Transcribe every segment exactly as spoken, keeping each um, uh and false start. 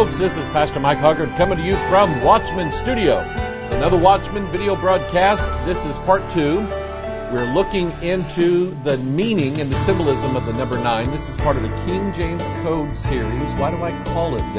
folks. This is Pastor Mike Hoggard coming to you from Watchman Studio. Another Watchman video broadcast. This is part two. We're looking into the meaning and the symbolism of the number nine. This is part of the King James Code series. Why do I call it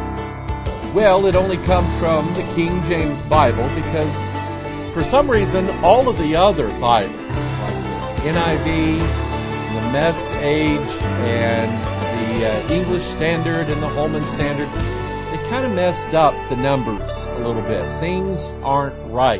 that? Well, it only comes from the King James Bible because for some reason all of the other Bibles, like the N I V, the Message, and the uh, English Standard and the Holman Standard, they kind of messed up the numbers a little bit. Things aren't right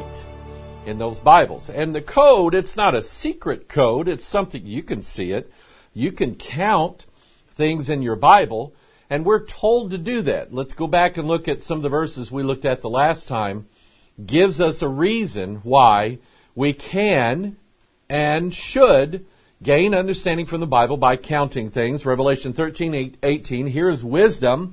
in those Bibles. And the code, it's not a secret code. It's something you can see it. You can count things in your Bible, and we're told to do that. Let's go back and look at some of the verses we looked at the last time. Gives us a reason why we can and should gain understanding from the Bible by counting things. Revelation thirteen eighteen, here is wisdom.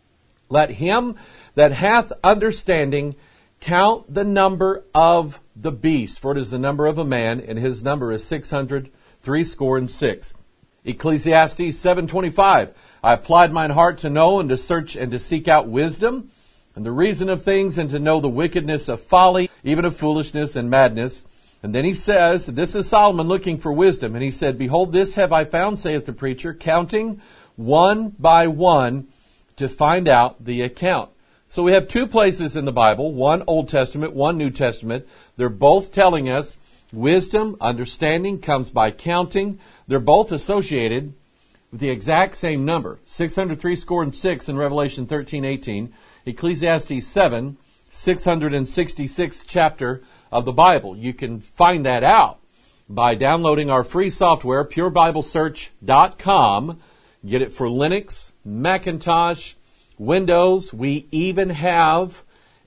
Let him that hath understanding count the number of the beast, for it is the number of a man, and his number is six hundred threescore and six. Ecclesiastes seven twenty-five, I applied mine heart to know and to search and to seek out wisdom, and the reason of things, and to know the wickedness of folly, even of foolishness and madness. And then he says, this is Solomon looking for wisdom, and he said, behold, this have I found, saith the preacher, counting one by one to find out the account. So we have two places in the Bible, one Old Testament, one New Testament. They're both telling us wisdom, understanding comes by counting. They're both associated with the exact same number, six hundred threescore and six in Revelation thirteen eighteen, Ecclesiastes seven, six hundred sixty-sixth chapter of the Bible. You can find that out by downloading our free software, pure bible search dot com. Get it for Linux, Macintosh, Windows. We even have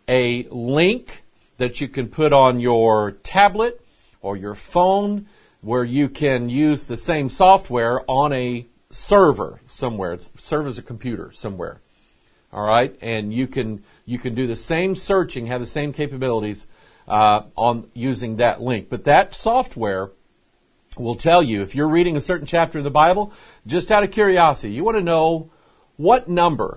a link that you can put on your tablet or your phone where you can use the same software on a server somewhere. It serves as a computer somewhere. All right? And you can you can do the same searching, have the same capabilities uh, on using that link. But that software will tell you, if you're reading a certain chapter of the Bible, just out of curiosity, you want to know what number,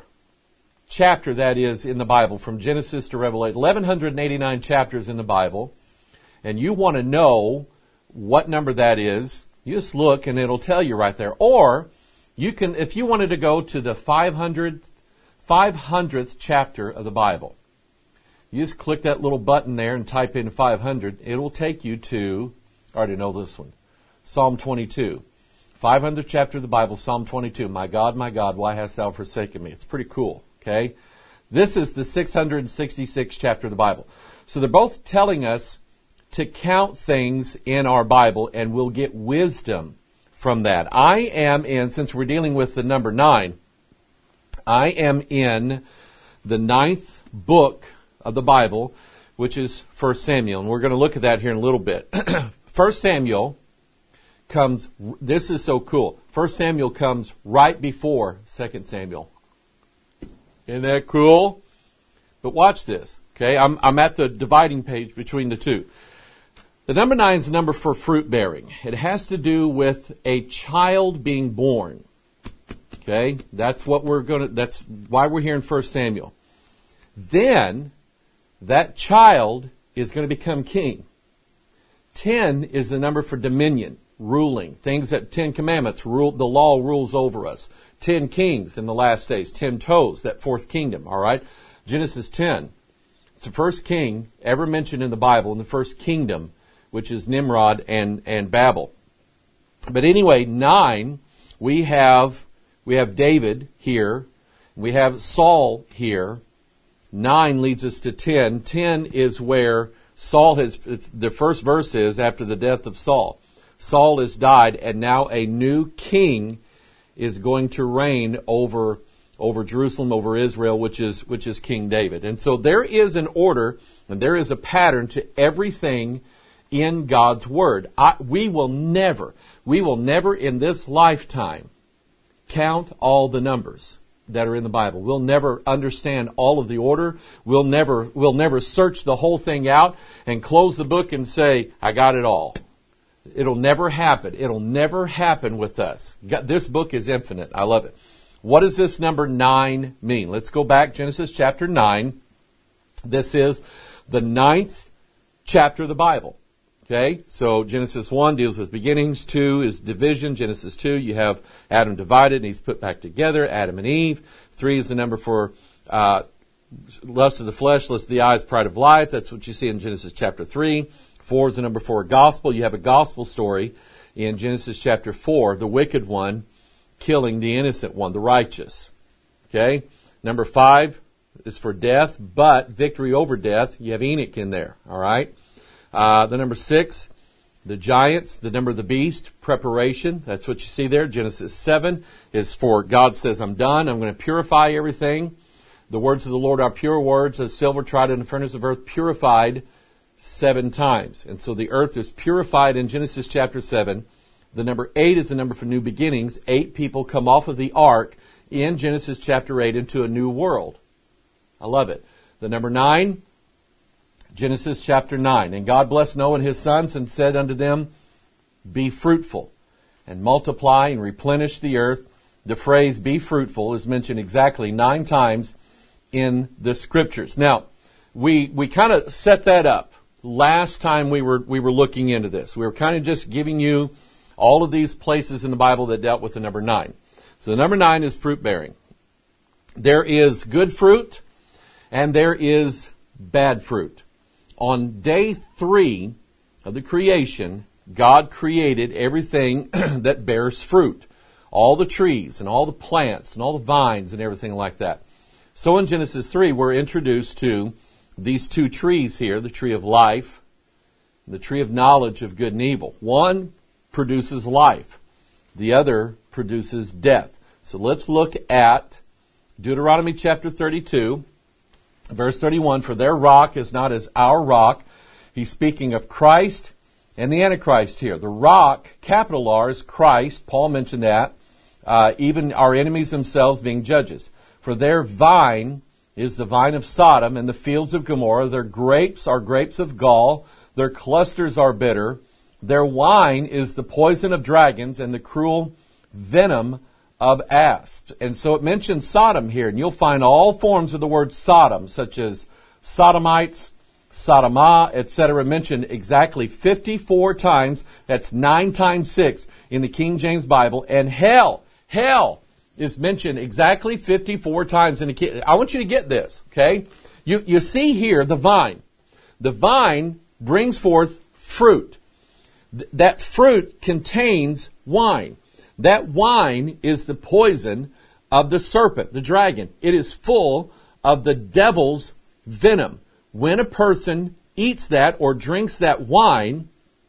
chapter that is in the Bible, from Genesis to Revelation, eleven eighty-nine chapters in the Bible, and you want to know what number that is, you just look and it'll tell you right there. Or you can, if you wanted to go to the five hundredth chapter of the Bible, you just click that little button there and type in five hundred. It will take you to, I already know this one, Psalm twenty-two. five hundredth chapter of the Bible, Psalm twenty-two. My God, my God, why hast thou forsaken me? It's pretty cool, okay? This is the six hundred sixty-sixth chapter of the Bible. So they're both telling us to count things in our Bible, and we'll get wisdom from that. I am in, since we're dealing with the number nine, I am in the ninth book of the Bible, which is First Samuel. And we're going to look at that here in a little bit. First Samuel comes, this is so cool. First Samuel comes right before Second Samuel. Isn't that cool? But watch this. Okay, I'm, I'm at the dividing page between the two. The number nine is the number for fruit bearing. It has to do with a child being born. Okay, that's what we're going to, that's why we're here in First Samuel. Then, that child is going to become king. Ten is the number for dominion, ruling. Things that, Ten Commandments, rule, the law rules over us. Ten kings in the last days. Ten toes, that fourth kingdom, all right? Genesis ten. It's the first king ever mentioned in the Bible, in the first kingdom, which is Nimrod and, and Babel. But anyway, nine, we have, we have David here. We have Saul here. Nine leads us to ten. Ten is where Saul has, the first verse is after the death of Saul. Saul has died, and now a new king is going to reign over, over Jerusalem, over Israel, which is, which is King David. And so there is an order, and there is a pattern to everything in God's Word. I, we will never, we will never in this lifetime count all the numbers that are in the Bible. We'll never understand all of the order. We'll never, we'll never search the whole thing out and close the book and say, I got it all. It'll never happen. It'll never happen with us. God, this book is infinite. I love it. What does this number nine mean? Let's go back, Genesis chapter nine. This is the ninth chapter of the Bible. Okay, so Genesis one deals with beginnings, two is division. Genesis two, you have Adam divided and he's put back together, Adam and Eve. Three is the number for uh, lust of the flesh, lust of the eyes, pride of life. That's what you see in Genesis chapter three. Four is the number for gospel. You have a gospel story in Genesis chapter four, the wicked one killing the innocent one, the righteous. Okay, number five is for death, but victory over death. You have Enoch in there, all right? Uh, the number six, the giants, the number of the beast, preparation. That's what you see there. Genesis seven is for God says, I'm done. I'm going to purify everything. The words of the Lord are pure words, as silver tried in the furnace of earth, purified seven times. And so the earth is purified in Genesis chapter seven. The number eight is the number for new beginnings. Eight people come off of the ark in Genesis chapter eight into a new world. I love it. The number nine, Genesis chapter nine. And God blessed Noah and his sons and said unto them, be fruitful and multiply and replenish the earth. The phrase be fruitful is mentioned exactly nine times in the scriptures. Now, we we kind of set that up last time we were we were looking into this. We were kind of just giving you all of these places in the Bible that dealt with the number nine. So the number nine is fruit bearing. There is good fruit and there is bad fruit. On day three of the creation, God created everything that bears fruit. All the trees and all the plants and all the vines and everything like that. So in Genesis three, we're introduced to these two trees here, the tree of life, and the tree of knowledge of good and evil. One produces life. The other produces death. So let's look at Deuteronomy chapter thirty-two. Verse thirty-one, for their rock is not as our rock. He's speaking of Christ and the Antichrist here. The rock, capital R, is Christ. Paul mentioned that. Uh, even our enemies themselves being judges. For their vine is the vine of Sodom and the fields of Gomorrah. Their grapes are grapes of gall. Their clusters are bitter. Their wine is the poison of dragons and the cruel venom of asps. And so it mentions Sodom here, and you'll find all forms of the word Sodom, such as sodomites, Sodoma, et cetera, mentioned exactly fifty-four times. That's nine times six in the King James Bible. And hell, hell is mentioned exactly fifty-four times in the King. I want you to get this, okay? You, you see here the vine. The vine brings forth fruit. Th- that fruit contains wine. That wine is the poison of the serpent, the dragon. It is full of the devil's venom. When a person eats that or drinks that wine,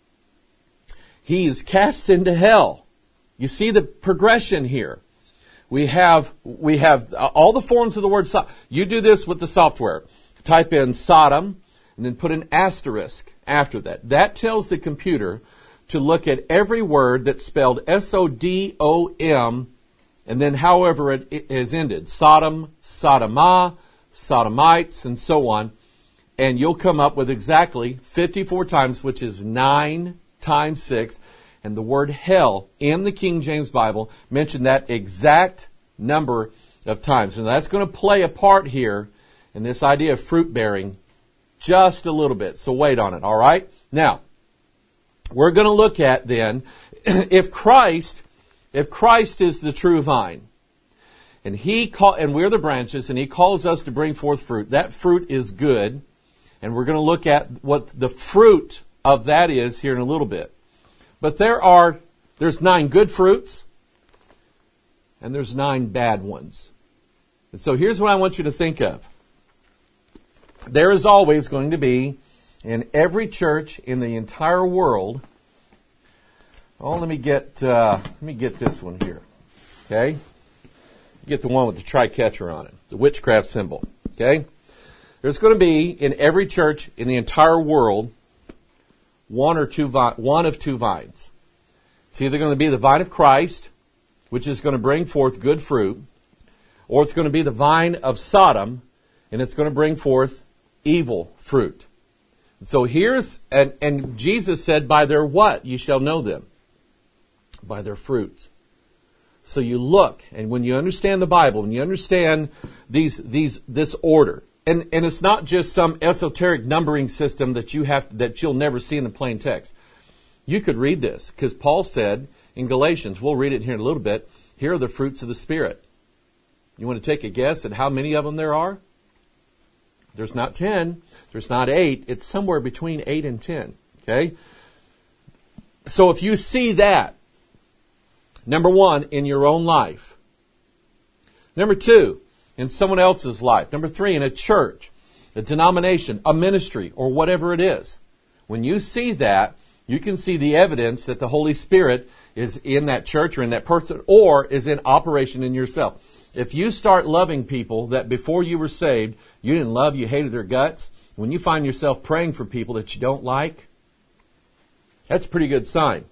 he is cast into hell. You see the progression here. We have we have all the forms of the word Sodom. You do this with the software. Type in Sodom and then put an asterisk after that. That tells the computer to look at every word that's spelled S O D O M and then however it, it has ended. Sodom, Sodoma, Sodomites, and so on. And you'll come up with exactly fifty-four times, which is nine times six. And the word hell in the King James Bible mentioned that exact number of times. And that's going to play a part here in this idea of fruit bearing just a little bit. So wait on it, all right? Now, we're going to look at then, if Christ, if Christ is the true vine, and he call, and we're the branches, and he calls us to bring forth fruit, that fruit is good, and we're going to look at what the fruit of that is here in a little bit. But there are, there's nine good fruits, and there's nine bad ones. And so here's what I want you to think of. There is always going to be, in every church in the entire world, oh, let me get, uh, let me get this one here. Okay? Get the one with the tri-catcher on it, the witchcraft symbol. Okay? There's going to be, in every church in the entire world, one or two, vi- one of two vines. It's either going to be the vine of Christ, which is going to bring forth good fruit, or it's going to be the vine of Sodom, and it's going to bring forth evil fruit. So here's, and, and Jesus said, by their what? You shall know them. By their fruits. So you look, and when you understand the Bible, when you understand these these this order, and, and it's not just some esoteric numbering system that you have that you'll never see in the plain text. You could read this, because Paul said in Galatians, we'll read it here in a little bit, here are the fruits of the Spirit. You want to take a guess at how many of them there are? There's not ten, there's not eight, it's somewhere between eight and ten. Okay? So if you see that, number one, in your own life. Number two, in someone else's life. Number three, in a church, a denomination, a ministry, or whatever it is. When you see that, you can see the evidence that the Holy Spirit is in that church or in that person, or is in operation in yourself. If you start loving people that before you were saved, you didn't love, you hated their guts, when you find yourself praying for people that you don't like, that's a pretty good sign.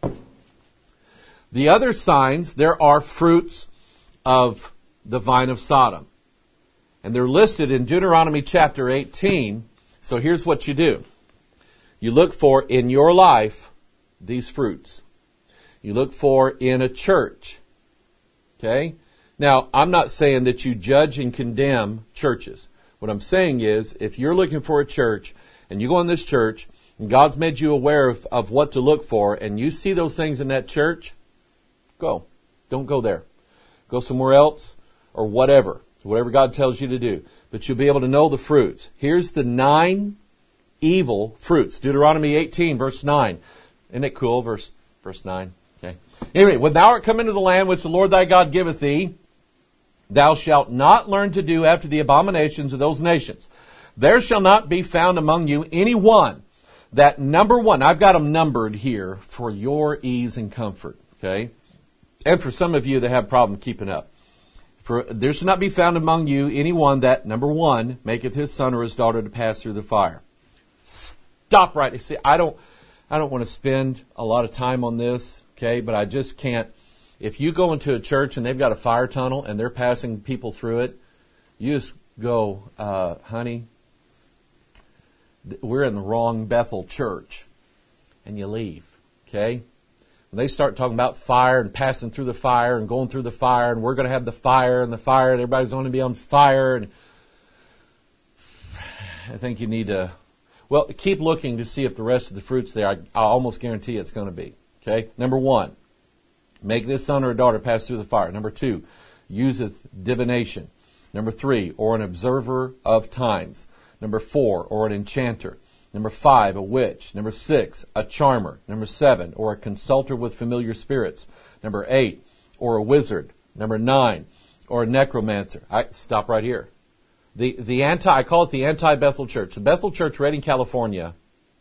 The other signs, there are fruits of the vine of Sodom. And they're listed in Deuteronomy chapter eighteen. So here's what you do. You look for in your life these fruits. You look for in a church. Okay? Now, I'm not saying that you judge and condemn churches. What I'm saying is, if you're looking for a church, and you go in this church, and God's made you aware of, of what to look for, and you see those things in that church, go. Don't go there. Go somewhere else, or whatever. Whatever God tells you to do. But you'll be able to know the fruits. Here's the nine evil fruits. Deuteronomy eighteen, verse nine. Isn't it cool? Verse, verse nine. Okay. Anyway, when thou art come into the land which the Lord thy God giveth thee, thou shalt not learn to do after the abominations of those nations. There shall not be found among you any one that, number one, I've got them numbered here for your ease and comfort. Okay. And for some of you that have a problem keeping up. For there shall not be found among you any one that, number one, maketh his son or his daughter to pass through the fire. Stop right. See, I don't, I don't want to spend a lot of time on this, okay? But I just can't. If you go into a church and they've got a fire tunnel and they're passing people through it, you just go, uh, honey, we're in the wrong Bethel church, and you leave, okay? When they start talking about fire and passing through the fire and going through the fire and we're going to have the fire and the fire and everybody's going to be on fire, and I think you need to, well, keep looking to see if the rest of the fruit's there. I, I almost guarantee it's going to be. Okay? Number one, make this son or daughter pass through the fire. Number two, useth divination. Number three, or an observer of times. Number four, or an enchanter. Number five, a witch. Number six, a charmer. Number seven, or a consulter with familiar spirits. Number eight, or a wizard. Number nine, or a necromancer. I stop right here. The the anti I call it the anti-Bethel church. The Bethel Church, Redding, California.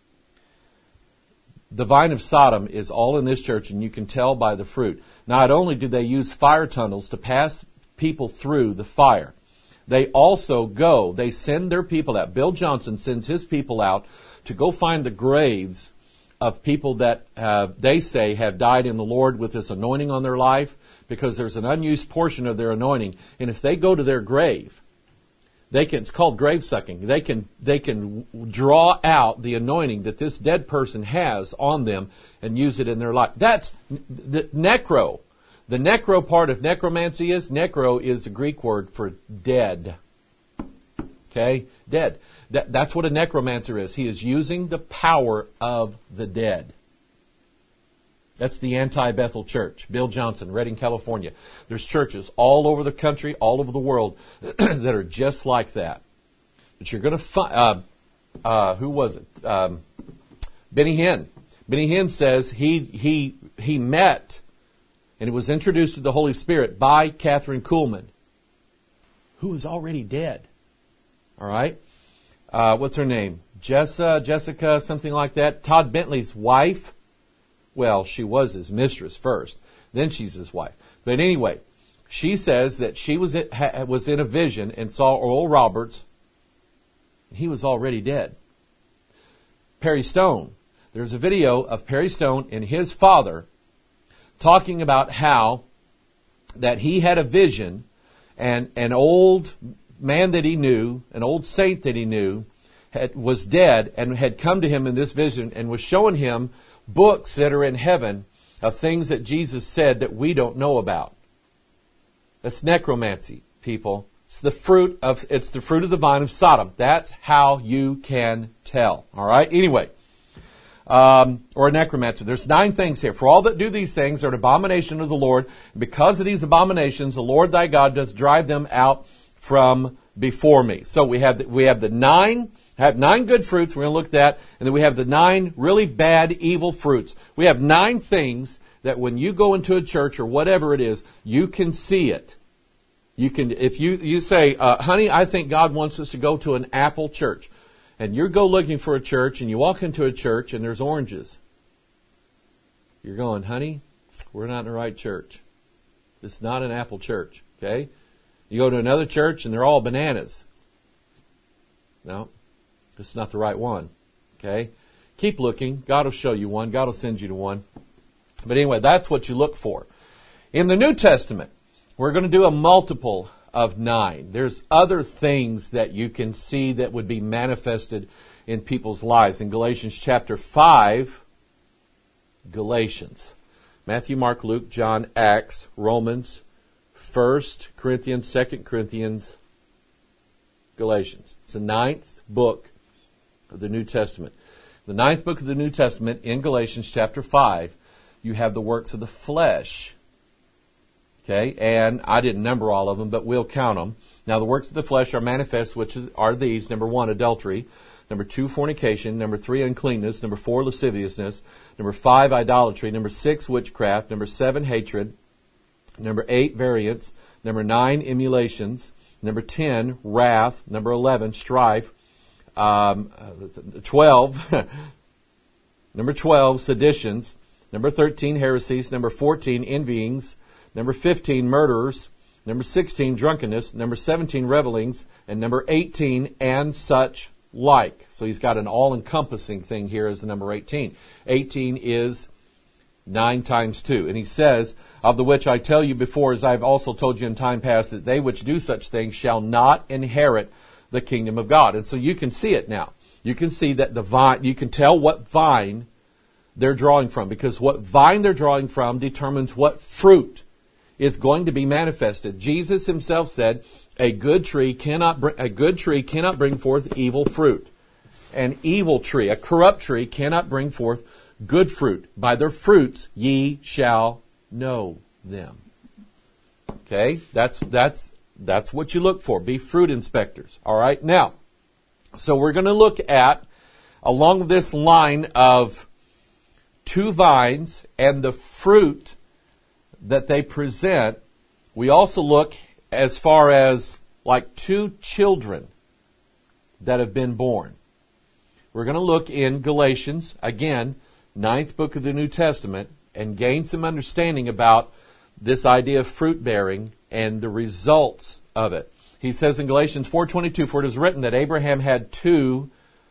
The vine of Sodom is all in this church, and you can tell by the fruit. Not only do they use fire tunnels to pass people through the fire, they also go, they send their people out. Bill Johnson sends his people out to go find the graves of people that uh, they say have died in the Lord with this anointing on their life, because there's an unused portion of their anointing. And if they go to their grave, they can, it's called grave sucking. They can, they can draw out the anointing that this dead person has on them and use it in their life. That's the necro. The necro part of necromancy is, necro is the Greek word for dead. Okay? Dead. That, that's what a necromancer is. He is using the power of the dead. That's the anti-Bethel church. Bill Johnson, Redding, California. There's churches all over the country, all over the world that are just like that. But you're going to find, uh, uh, who was it? Um, Benny Hinn. Benny Hinn says he, he, he met and it was introduced to the Holy Spirit by Catherine Kuhlman, who was already dead. All right? Uh, what's her name? Jessa, Jessica, something like that. Todd Bentley's wife. Well, she was his mistress first. Then she's his wife. But anyway, she says that she was in, ha, was in a vision and saw Oral Roberts. And he was already dead. Perry Stone. There's a video of Perry Stone and his father talking about how that he had a vision, and an old man that he knew, an old saint that he knew, had, was dead and had come to him in this vision and was showing him books that are in heaven of things that Jesus said that we don't know about. That's necromancy, people. It's the fruit of it's the fruit of the vine of Sodom. That's how you can tell. All right. Anyway, um, or a necromancer. There's nine things here. For all that do these things are an abomination of the Lord. And because of these abominations, the Lord thy God doth drive them out from before me. So we have the, we have the nine have nine good fruits. We're going to look at that, and then we have the nine really bad, evil fruits. We have nine things that when you go into a church or whatever it is, you can see it. You can, if you you say, uh, "Honey, I think God wants us to go to an apple church," and you go looking for a church, and you walk into a church and there's oranges. You're going, "Honey, we're not in the right church. It's not an apple church." Okay. You go to another church and they're all bananas. No, this is not the right one. Okay? Keep looking. God will show you one. God will send you to one. But anyway, that's what you look for. In the New Testament, we're going to do a multiple of nine. There's other things that you can see that would be manifested in people's lives. In Galatians chapter five, Galatians. Matthew, Mark, Luke, John, Acts, Romans, First Corinthians, Second Corinthians, Galatians. It's the ninth book of the New Testament. The ninth book of the New Testament, in Galatians chapter five, you have the works of the flesh. Okay, and I didn't number all of them, but we'll count them. Now, the works of the flesh are manifest, which are these. Number one, adultery. Number two, fornication. Number three, uncleanness. Number four, lasciviousness. Number five, idolatry. Number six, witchcraft. Number seven, hatred. Number eight, variance. Number nine, emulations. Number ten, wrath. Number eleven, strife. Um, twelve, number twelve, seditions. Number thirteen, heresies. Number fourteen, envyings. Number fifteen, murderers. Number sixteen, drunkenness. Number seventeen, revelings. And number eighteen, and such like. So he's got an all-encompassing thing here as the number eighteen. eighteen is nine times two. And he says, of the which I tell you before, as I have also told you in time past, that they which do such things shall not inherit the kingdom of God. And so you can see it now. You can see that the vine, you can tell what vine they're drawing from, because what vine they're drawing from determines what fruit is going to be manifested. Jesus himself said, a good tree cannot bring, a good tree cannot bring forth evil fruit. An evil tree, a corrupt tree, cannot bring forth good fruit. By their fruits ye shall know them. Okay? That's that's that's what you look for. Be fruit inspectors. All right? Now, so we're going to look at, along this line of two vines and the fruit that they present, we also look as far as like two children that have been born. We're going to look in Galatians, again, ninth book of the New Testament, and gain some understanding about this idea of fruit bearing and the results of it. He says in Galatians four twenty-two, for it is written that Abraham had two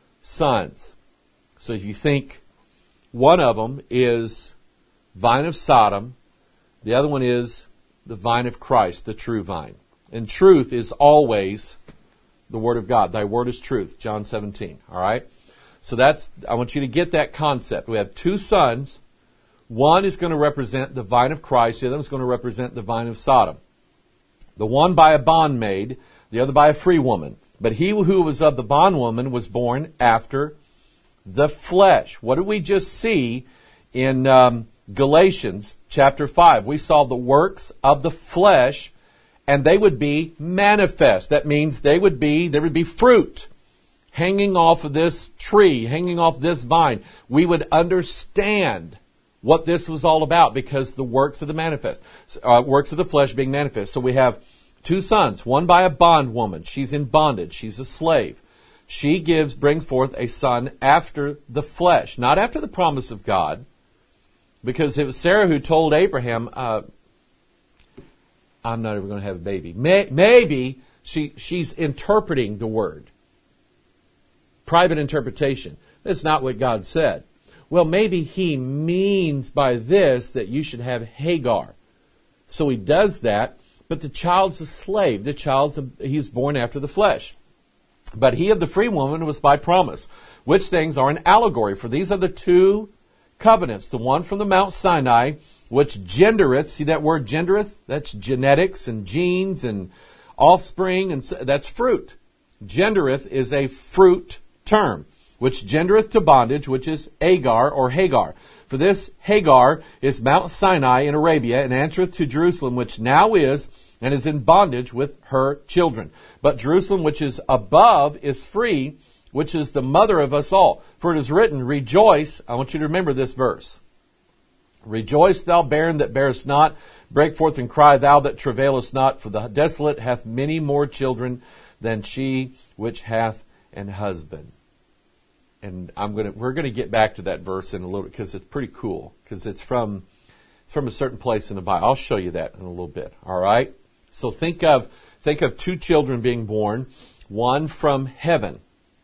sons. So if you think one of them is vine of Sodom, the other one is the vine of Christ, the true vine. And truth is always the Word of God. Thy word is truth, John seventeen. All right? So that's, I want you to get that concept. We have two sons. One is going to represent the vine of Christ. The other is going to represent the vine of Sodom. The one by a bondmaid, the other by a free woman. But he who was of the bondwoman was born after the flesh. What did we just see in um, Galatians chapter five? We saw the works of the flesh, and they would be manifest. That means they would be, there would be fruit hanging off of this tree, hanging off this vine. We would understand what this was all about because the works of the manifest, uh, works of the flesh being manifest. So we have two sons, one by a bondwoman. She's in bondage. She's a slave. She gives, brings forth a son after the flesh, not after the promise of God, because it was Sarah who told Abraham, uh, I'm not ever going to have a baby. May, maybe she she's interpreting the word. Private interpretation. That's not what God said. Well, maybe he means by this that you should have Hagar. So he does that, but the child's a slave. The child's a, he's born after the flesh. But he of the free woman was by promise, which things are an allegory. For these are the two covenants. The one from the Mount Sinai, which gendereth, see that word gendereth? That's genetics and genes and offspring, and that's fruit. Gendereth is a fruit term, which gendereth to bondage, which is Agar or Hagar. For this Hagar is Mount Sinai in Arabia, and answereth to Jerusalem, which now is, and is in bondage with her children. But Jerusalem, which is above, is free, which is the mother of us all. For it is written, rejoice. I want you to remember this verse. Rejoice, thou barren that bearest not. Break forth and cry, thou that travailest not. For the desolate hath many more children than she which hath an husband. And I'm gonna we're gonna get back to that verse in a little bit, because it's pretty cool. Because it's from it's from a certain place in the Bible. I'll show you that in a little bit. All right. So think of think of two children being born, one from heaven.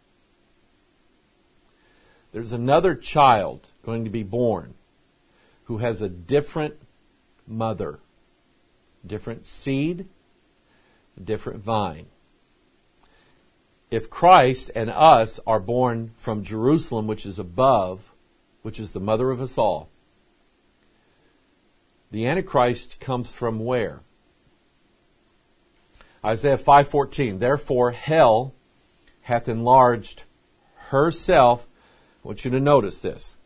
There's another child going to be born who has a different mother, different seed, a different vine. If Christ and us are born from Jerusalem, which is above, which is the mother of us all, the Antichrist comes from where? Isaiah five fourteen, therefore hell hath enlarged herself. I want you to notice this.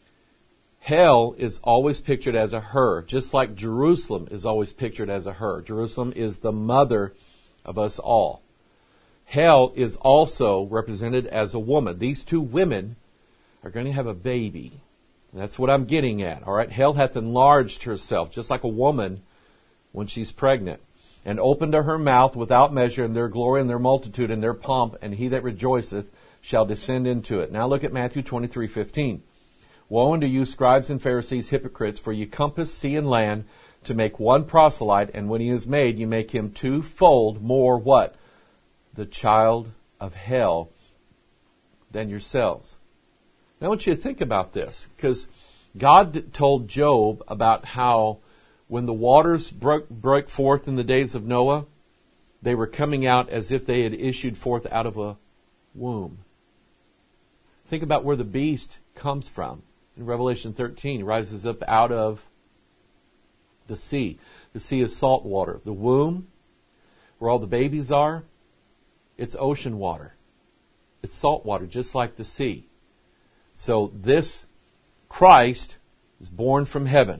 Hell is always pictured as a her, just like Jerusalem is always pictured as a her. Jerusalem is the mother of us all. Hell is also represented as a woman. These two women are going to have a baby. That's what I'm getting at. All right. Hell hath enlarged herself, just like a woman when she's pregnant, and opened her mouth without measure, and their glory and their multitude and their pomp, and he that rejoiceth shall descend into it. Now look at Matthew twenty-three fifteen. Woe unto you, scribes and Pharisees, hypocrites, for ye compass sea and land to make one proselyte, and when he is made, you make him twofold more what? The child of hell than yourselves. Now I want you to think about this, because God told Job about how when the waters broke, broke forth in the days of Noah, they were coming out as if they had issued forth out of a womb. Think about where the beast comes from. In Revelation thirteen, he rises up out of the sea. The sea is salt water. The womb, where all the babies are, it's ocean water. It's salt water, just like the sea. So this Christ is born from heaven.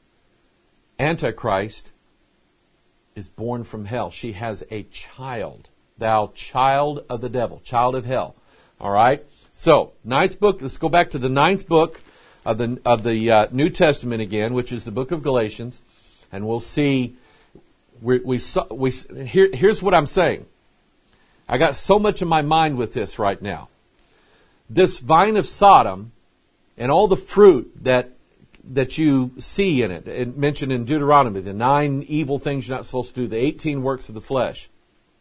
Antichrist is born from hell. She has a child. Thou child of the devil, child of hell. All right? So, ninth book, let's go back to the ninth book of the of the uh, New Testament again, which is the book of Galatians, and we'll see. We we, we here, here's what I'm saying. I got so much in my mind with this right now. This vine of Sodom and all the fruit that that you see in it, it mentioned in Deuteronomy, the nine evil things you're not supposed to do, the eighteen works of the flesh.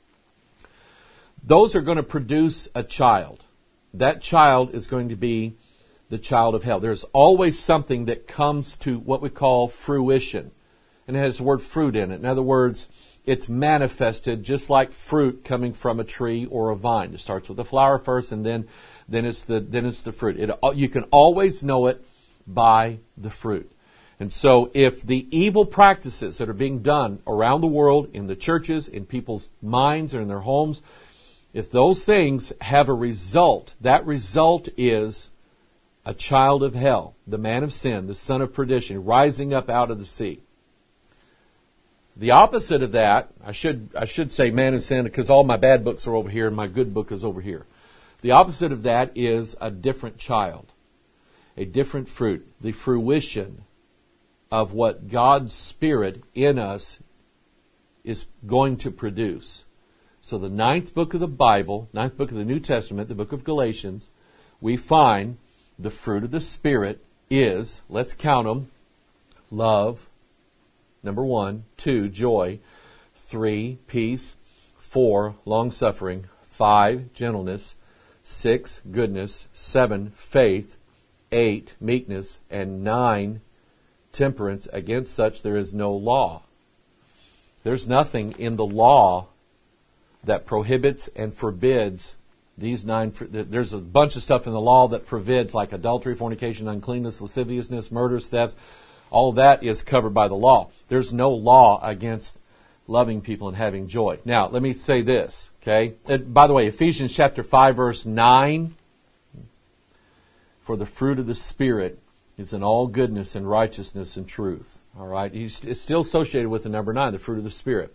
Those are going to produce a child. That child is going to be the child of hell. There's always something that comes to what we call fruition. And it has the word fruit in it. In other words, it's manifested just like fruit coming from a tree or a vine. It starts with the flower first, and then, then it's the then it's the fruit. It, you can always know it by the fruit. And so if the evil practices that are being done around the world, in the churches, in people's minds or in their homes, if those things have a result, that result is a child of hell, the man of sin, the son of perdition, rising up out of the sea. The opposite of that, I should I should say man of sin, because all my bad books are over here and my good book is over here. The opposite of that is a different child, a different fruit, the fruition of what God's Spirit in us is going to produce. So the ninth book of the Bible, ninth book of the New Testament, the book of Galatians, we find the fruit of the Spirit is, let's count them, love, number one, two, joy, three, peace, four, long-suffering, five, gentleness, six, goodness, seven, faith, eight, meekness, and nine, temperance. Against such there is no law. There's nothing in the law that prohibits and forbids These nine, there's a bunch of stuff in the law that forbids, like adultery, fornication, uncleanness, lasciviousness, murders, thefts. All that is covered by the law. There's no law against loving people and having joy. Now, let me say this, okay? And by the way, Ephesians chapter five, verse nine, for the fruit of the Spirit is in all goodness and righteousness and truth. All right? It's still associated with the number nine, the fruit of the Spirit.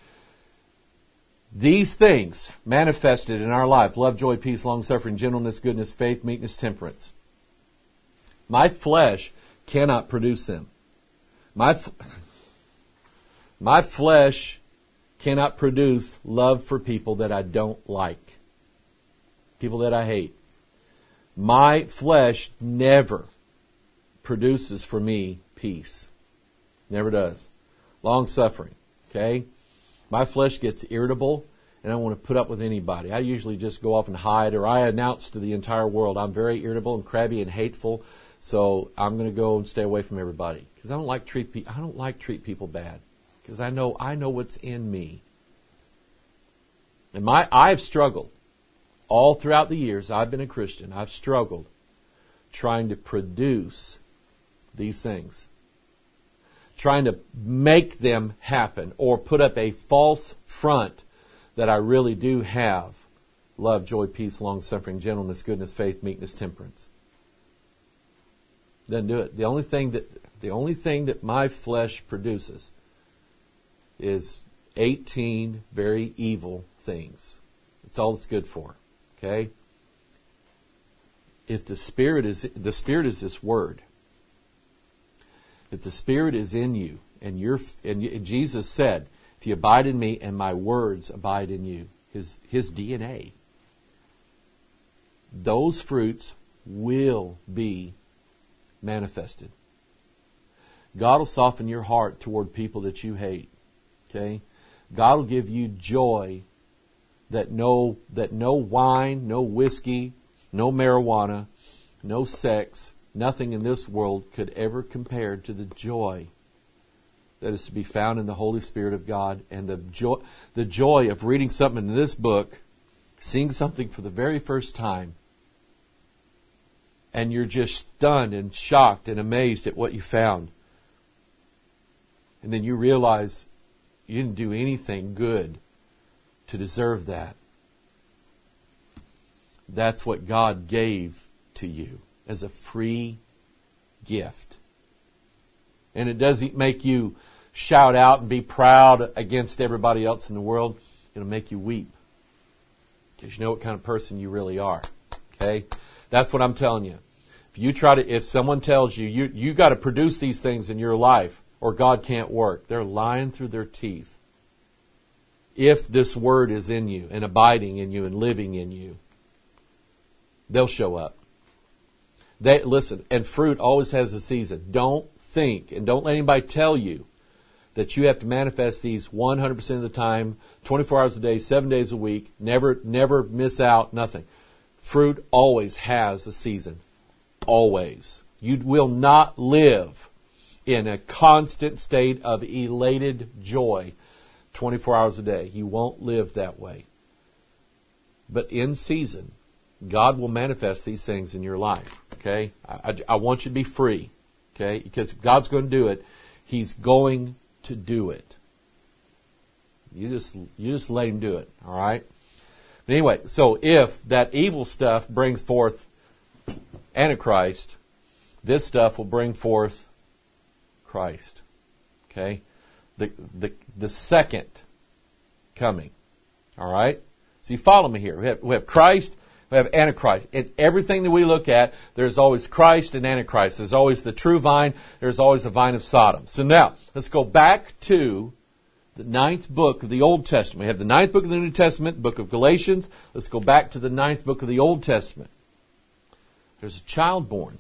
These things manifested in our life, love, joy, peace, long-suffering, gentleness, goodness, faith, meekness, temperance. My flesh cannot produce them. My, f- my flesh cannot produce love for people that I don't like, people that I hate. My flesh never produces for me peace. Never does. Long-suffering, okay? My flesh gets irritable, and I don't want to put up with anybody. I usually just go off and hide, or I announce to the entire world I'm very irritable and crabby and hateful, so I'm going to go and stay away from everybody because I don't like treat pe- I don't like treat people bad because I know I know what's in me. And my I've struggled all throughout the years I've been a Christian. I've struggled trying to produce these things, trying to make them happen or put up a false front that I really do have love, joy, peace, long-suffering, gentleness, goodness, faith, meekness, temperance. Doesn't do it. The only thing that the only thing that my flesh produces is eighteen very evil things. That's all it's good for. Okay? If the Spirit is the Spirit is this word. If the Spirit is in you, and you're, and Jesus said, if you abide in me and my words abide in you, his, his D N A, those fruits will be manifested. God will soften your heart toward people that you hate. Okay? God will give you joy that no, that no wine, no whiskey, no marijuana, no sex, nothing in this world could ever compare to the joy that is to be found in the Holy Spirit of God, and the joy, the joy of reading something in this book, seeing something for the very first time, and you're just stunned and shocked and amazed at what you found. And then you realize you didn't do anything good to deserve that. That's what God gave to you as a free gift. And it doesn't make you shout out and be proud against everybody else in the world. It'll make you weep. Because you know what kind of person you really are. Okay? That's what I'm telling you. If you try to, if someone tells you, you, you got to produce these things in your life or God can't work, they're lying through their teeth. If this word is in you and abiding in you and living in you, they'll show up. They, listen, and fruit always has a season. Don't think and don't let anybody tell you that you have to manifest these one hundred percent of the time, twenty-four hours a day, seven days a week, never, never miss out, nothing. Fruit always has a season. Always. You will not live in a constant state of elated joy twenty-four hours a day. You won't live that way. But in season, God will manifest these things in your life. Okay? I, I, I want you to be free. Okay? Because if God's going to do it, He's going to do it. You just, you just let Him do it. All right? But anyway, so if that evil stuff brings forth Antichrist, this stuff will bring forth Christ. Okay? The, the, the second coming. All right? So you follow me here. We have, we have Christ, we have Antichrist. In everything that we look at, there's always Christ and Antichrist. There's always the true vine. There's always the vine of Sodom. So now, let's go back to the ninth book of the Old Testament. We have the ninth book of the New Testament, book of Galatians. Let's go back to the ninth book of the Old Testament. There's a child born.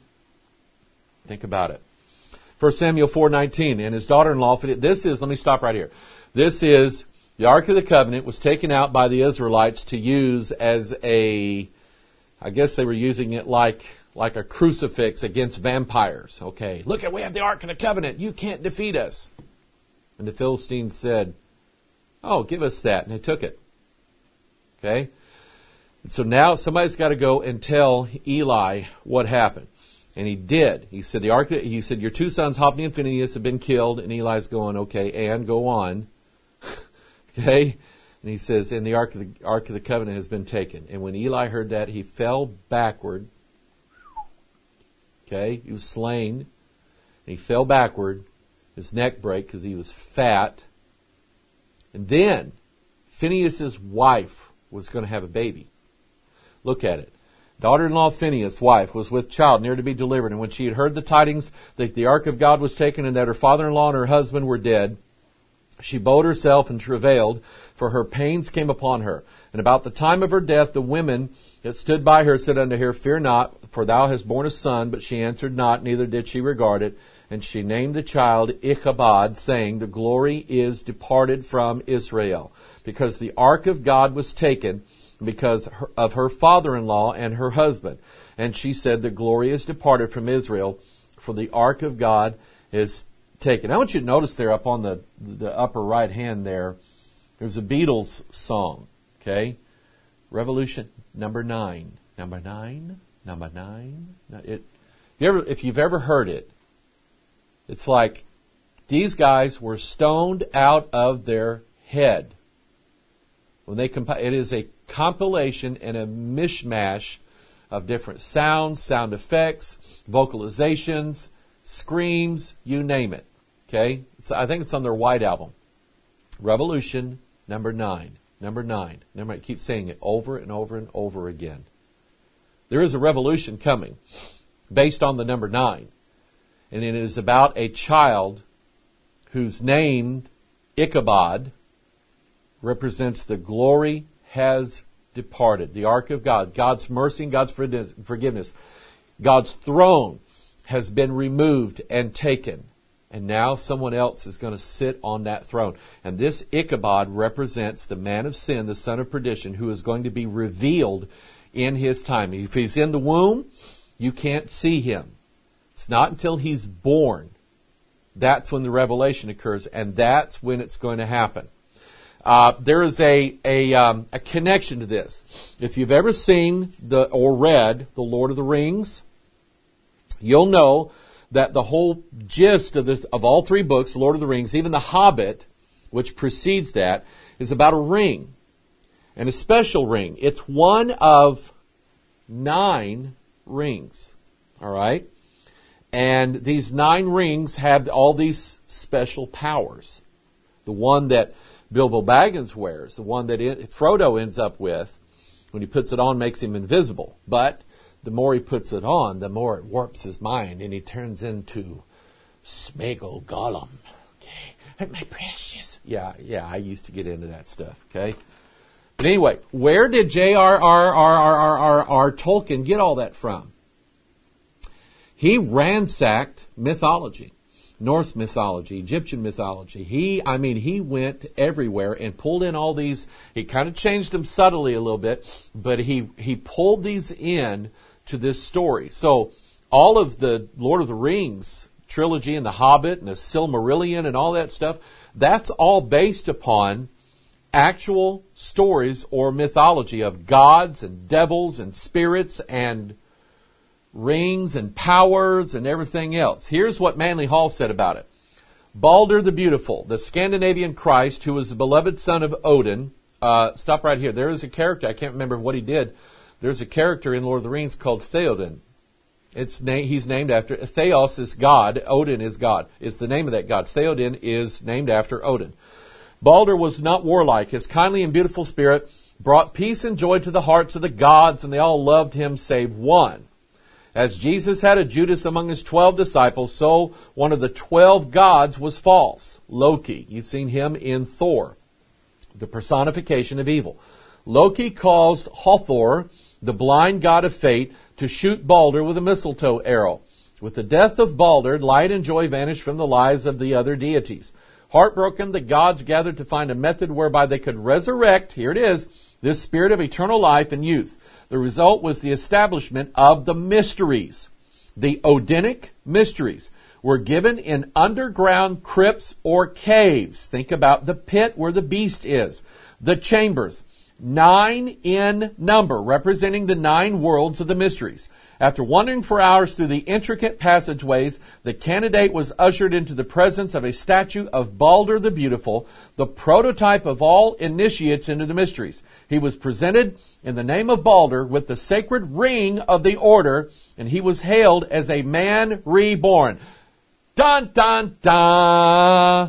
Think about it. First Samuel four nineteen, and his daughter-in-law, this is, let me stop right here. This is, the Ark of the Covenant was taken out by the Israelites to use as a, I guess they were using it like, like a crucifix against vampires. Okay, look at, we have the Ark of the Covenant. You can't defeat us. And the Philistines said, oh, give us that. And they took it. Okay. So now somebody's got to go and tell Eli what happened. And he did. He said, the ark, he said, your two sons, Hophni and Phinehas, have been killed. And Eli's going, okay, and go on. Okay? And he says, and the ark of the ark of the covenant has been taken. And when Eli heard that, he fell backward. Okay? He was slain. And he fell backward. His neck broke because he was fat. And then Phinehas' wife was going to have a baby. Look at it. Daughter-in-law of Phinehas' wife was with child near to be delivered. And when she had heard the tidings that the ark of God was taken and that her father-in-law and her husband were dead, she bowed herself and travailed, for her pains came upon her. And about the time of her death, the women that stood by her said unto her, fear not, for thou hast borne a son. But she answered not, neither did she regard it. And she named the child Ichabod, saying, the glory is departed from Israel, because the ark of God was taken, because of her father-in-law and her husband. And she said, the glory is departed from Israel, for the ark of God is taken. I want you to notice there up on the, the upper right hand there, there's a Beatles song, okay? Revolution number nine. Number nine? Number nine? It, if, you ever, if you've ever heard it, it's like these guys were stoned out of their head. When they compi- it is a compilation and a mishmash of different sounds, sound effects, vocalizations, screams, you name it. Okay? So I think it's on their White Album. Revolution number nine. Number nine. Number nine. Keep saying it over and over and over again. There is a revolution coming based on the number nine. And it is about a child whose name, Ichabod, represents the glory has departed. The ark of God, God's mercy and God's forgiveness. God's throne has been removed and taken. And now someone else is going to sit on that throne. And this Ichabod represents the man of sin, the son of perdition, who is going to be revealed in his time. If he's in the womb, you can't see him. It's not until he's born. That's when the revelation occurs, and that's when it's going to happen. Uh, there is a a, um, a connection to this. If you've ever seen the or read The Lord of the Rings, you'll know that the whole gist of this of all three books, The Lord of the Rings, even The Hobbit, which precedes that, is about a ring, and a special ring. It's one of nine rings. All right. And these nine rings have all these special powers. The one that Bilbo Baggins wears, the one that Frodo ends up with, when he puts it on, makes him invisible. But the more he puts it on, the more it warps his mind, and he turns into Sméagol Gollum. Okay, my precious. Yeah, yeah, I used to get into that stuff. Okay, but anyway, where did J R R Tolkien get all that from? He ransacked mythology, Norse mythology, Egyptian mythology. He, I mean, he went everywhere and pulled in all these. He kind of changed them subtly a little bit, but he, he pulled these in to this story. So all of the Lord of the Rings trilogy and the Hobbit and the Silmarillion and all that stuff, that's all based upon actual stories or mythology of gods and devils and spirits and rings and powers and everything else. Here's what Manly Hall said about it. Balder the Beautiful, the Scandinavian Christ, who was the beloved son of Odin. Uh, stop right here. There is a character, I can't remember what he did. There's a character in Lord of the Rings called Theoden. It's na- he's named after, Theos is God, Odin is God, is the name of that God. Theoden is named after Odin. Balder was not warlike. His kindly and beautiful spirit brought peace and joy to the hearts of the gods, and they all loved him save one. As Jesus had a Judas among his twelve disciples, so one of the twelve gods was false. Loki. You've seen him in Thor, the personification of evil. Loki caused Hathor, the blind god of fate, to shoot Balder with a mistletoe arrow. With the death of Balder, light and joy vanished from the lives of the other deities. Heartbroken, the gods gathered to find a method whereby they could resurrect, here it is, this spirit of eternal life and youth. The result was the establishment of the mysteries. The Odinic mysteries were given in underground crypts or caves. Think about the pit where the beast is, the chambers, Nine in number, representing the nine worlds of the mysteries. After wandering for hours through the intricate passageways, the candidate was ushered into the presence of a statue of Balder the Beautiful, the prototype of all initiates into the mysteries. He was presented in the name of Balder with the sacred ring of the order, and he was hailed as a man reborn. Dun, dun, dun!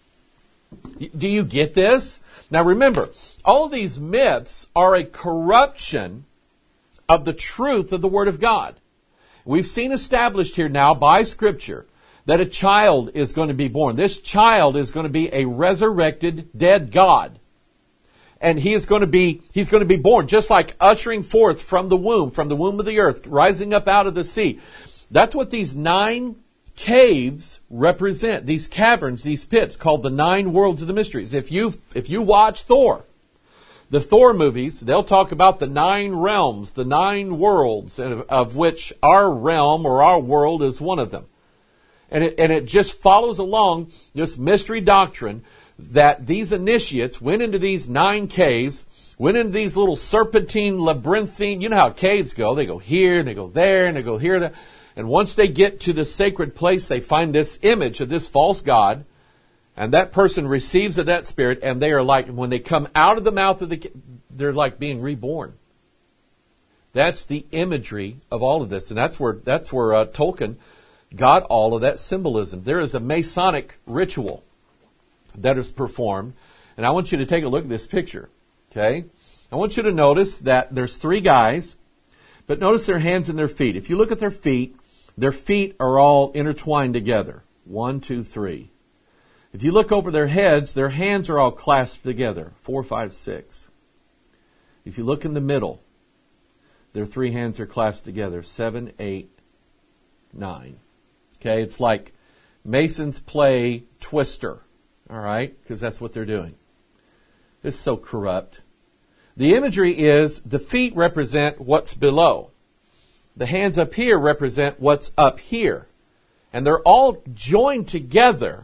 Do you get this? Now remember, all of these myths are a corruption of the truth of the Word of God. We've seen established here now by Scripture that a child is going to be born. This child is going to be a resurrected dead God. And he is going to be, he's going to be born just like ushering forth from the womb, from the womb of the earth, rising up out of the sea. That's what these nine caves represent, these caverns, these pits called the nine worlds of the mysteries. If you, if you watch Thor, the Thor movies, they'll talk about the nine realms, the nine worlds, of which our realm or our world is one of them. And it, and it just follows along this mystery doctrine that these initiates went into these nine caves, went into these little serpentine, labyrinthine, you know how caves go. They go here, and they go there, and they go here, there. And once they get to the sacred place, they find this image of this false god. And that person receives of that spirit, and they are like, when they come out of the mouth of the, they're like being reborn. That's the imagery of all of this. And that's where, that's where uh, Tolkien got all of that symbolism. There is a Masonic ritual that is performed. And I want you to take a look at this picture. Okay? I want you to notice that there's three guys, but notice their hands and their feet. If you look at their feet, their feet are all intertwined together. One, two, three. If you look over their heads, their hands are all clasped together. Four, five, six. If you look in the middle, their three hands are clasped together. Seven, eight, nine. Okay, it's like Masons play Twister. All right, because that's what they're doing. It's so corrupt. The imagery is the feet represent what's below. The hands up here represent what's up here. And they're all joined together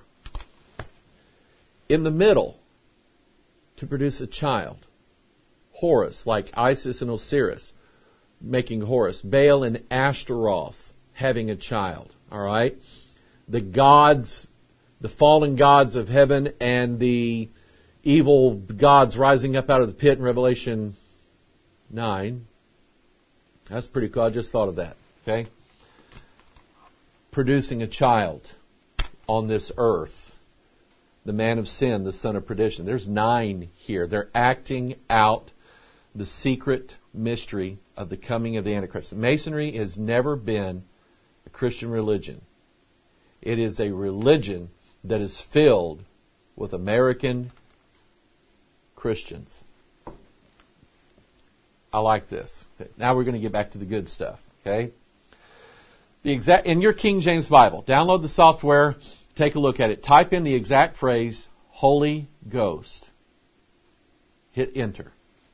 in the middle to produce a child. Horus, like Isis and Osiris, making Horus. Baal and Ashtaroth, having a child. All right? The gods, the fallen gods of heaven and the evil gods rising up out of the pit in Revelation nine. That's pretty cool. I just thought of that. Okay? Producing a child on this earth. The man of sin, the son of perdition. There's nine here. They're acting out the secret mystery of the coming of the Antichrist. Masonry has never been a Christian religion. It is a religion that is filled with American Christians. I like this. Okay, now we're going to get back to the good stuff. Okay? The exact in your King James Bible, download the software. Take a look at it. Type in the exact phrase, Holy Ghost. Hit enter.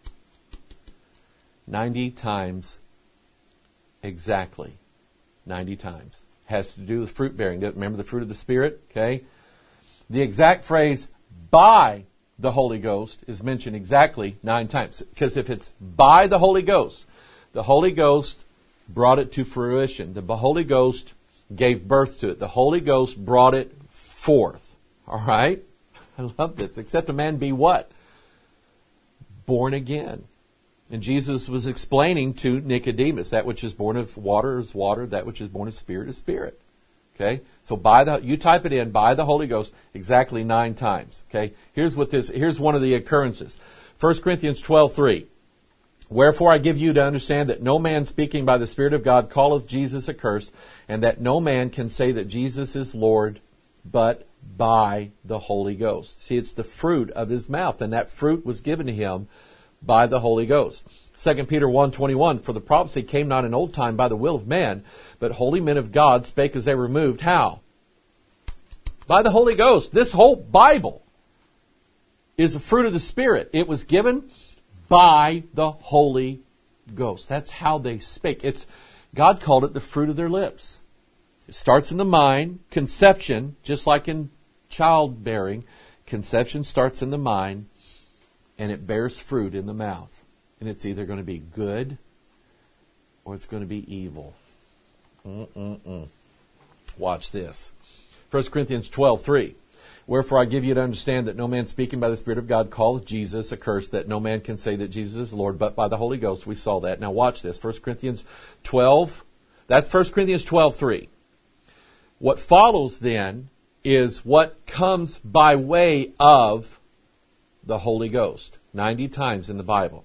ninety times exactly. ninety times. Has to do with fruit bearing. Remember the fruit of the Spirit? Okay. The exact phrase, by the Holy Ghost, is mentioned exactly nine times. Because if it's by the Holy Ghost, the Holy Ghost brought it to fruition. The Holy Ghost gave birth to it. The Holy Ghost brought it forth. All right? I love this. Except a man be what? Born again. And Jesus was explaining to Nicodemus, that which is born of water is water, that which is born of spirit is spirit. Okay? So by the you type it in, by the Holy Ghost, exactly nine times. Okay? Here's what this here's one of the occurrences. First Corinthians twelve three. Wherefore I give you to understand that no man speaking by the Spirit of God calleth Jesus accursed, and that no man can say that Jesus is Lord but by the Holy Ghost. See, it's the fruit of his mouth, and that fruit was given to him by the Holy Ghost. Second Peter one twenty-one, for the prophecy came not in old time by the will of man, but holy men of God spake as they were moved. How? By the Holy Ghost. This whole Bible is the fruit of the Spirit. It was given by the Holy Ghost. That's how they spake. It's God called it the fruit of their lips. It starts in the mind. Conception, just like in childbearing, conception starts in the mind, and it bears fruit in the mouth. And it's either going to be good or it's going to be evil. Mm-mm-mm. Watch this. First Corinthians twelve three. Wherefore I give you to understand that no man speaking by the Spirit of God calleth Jesus accursed, that no man can say that Jesus is Lord, but by the Holy Ghost. We saw that. Now watch this. First Corinthians twelve. That's First Corinthians twelve three. What follows then is what comes by way of the Holy Ghost. ninety times in the Bible.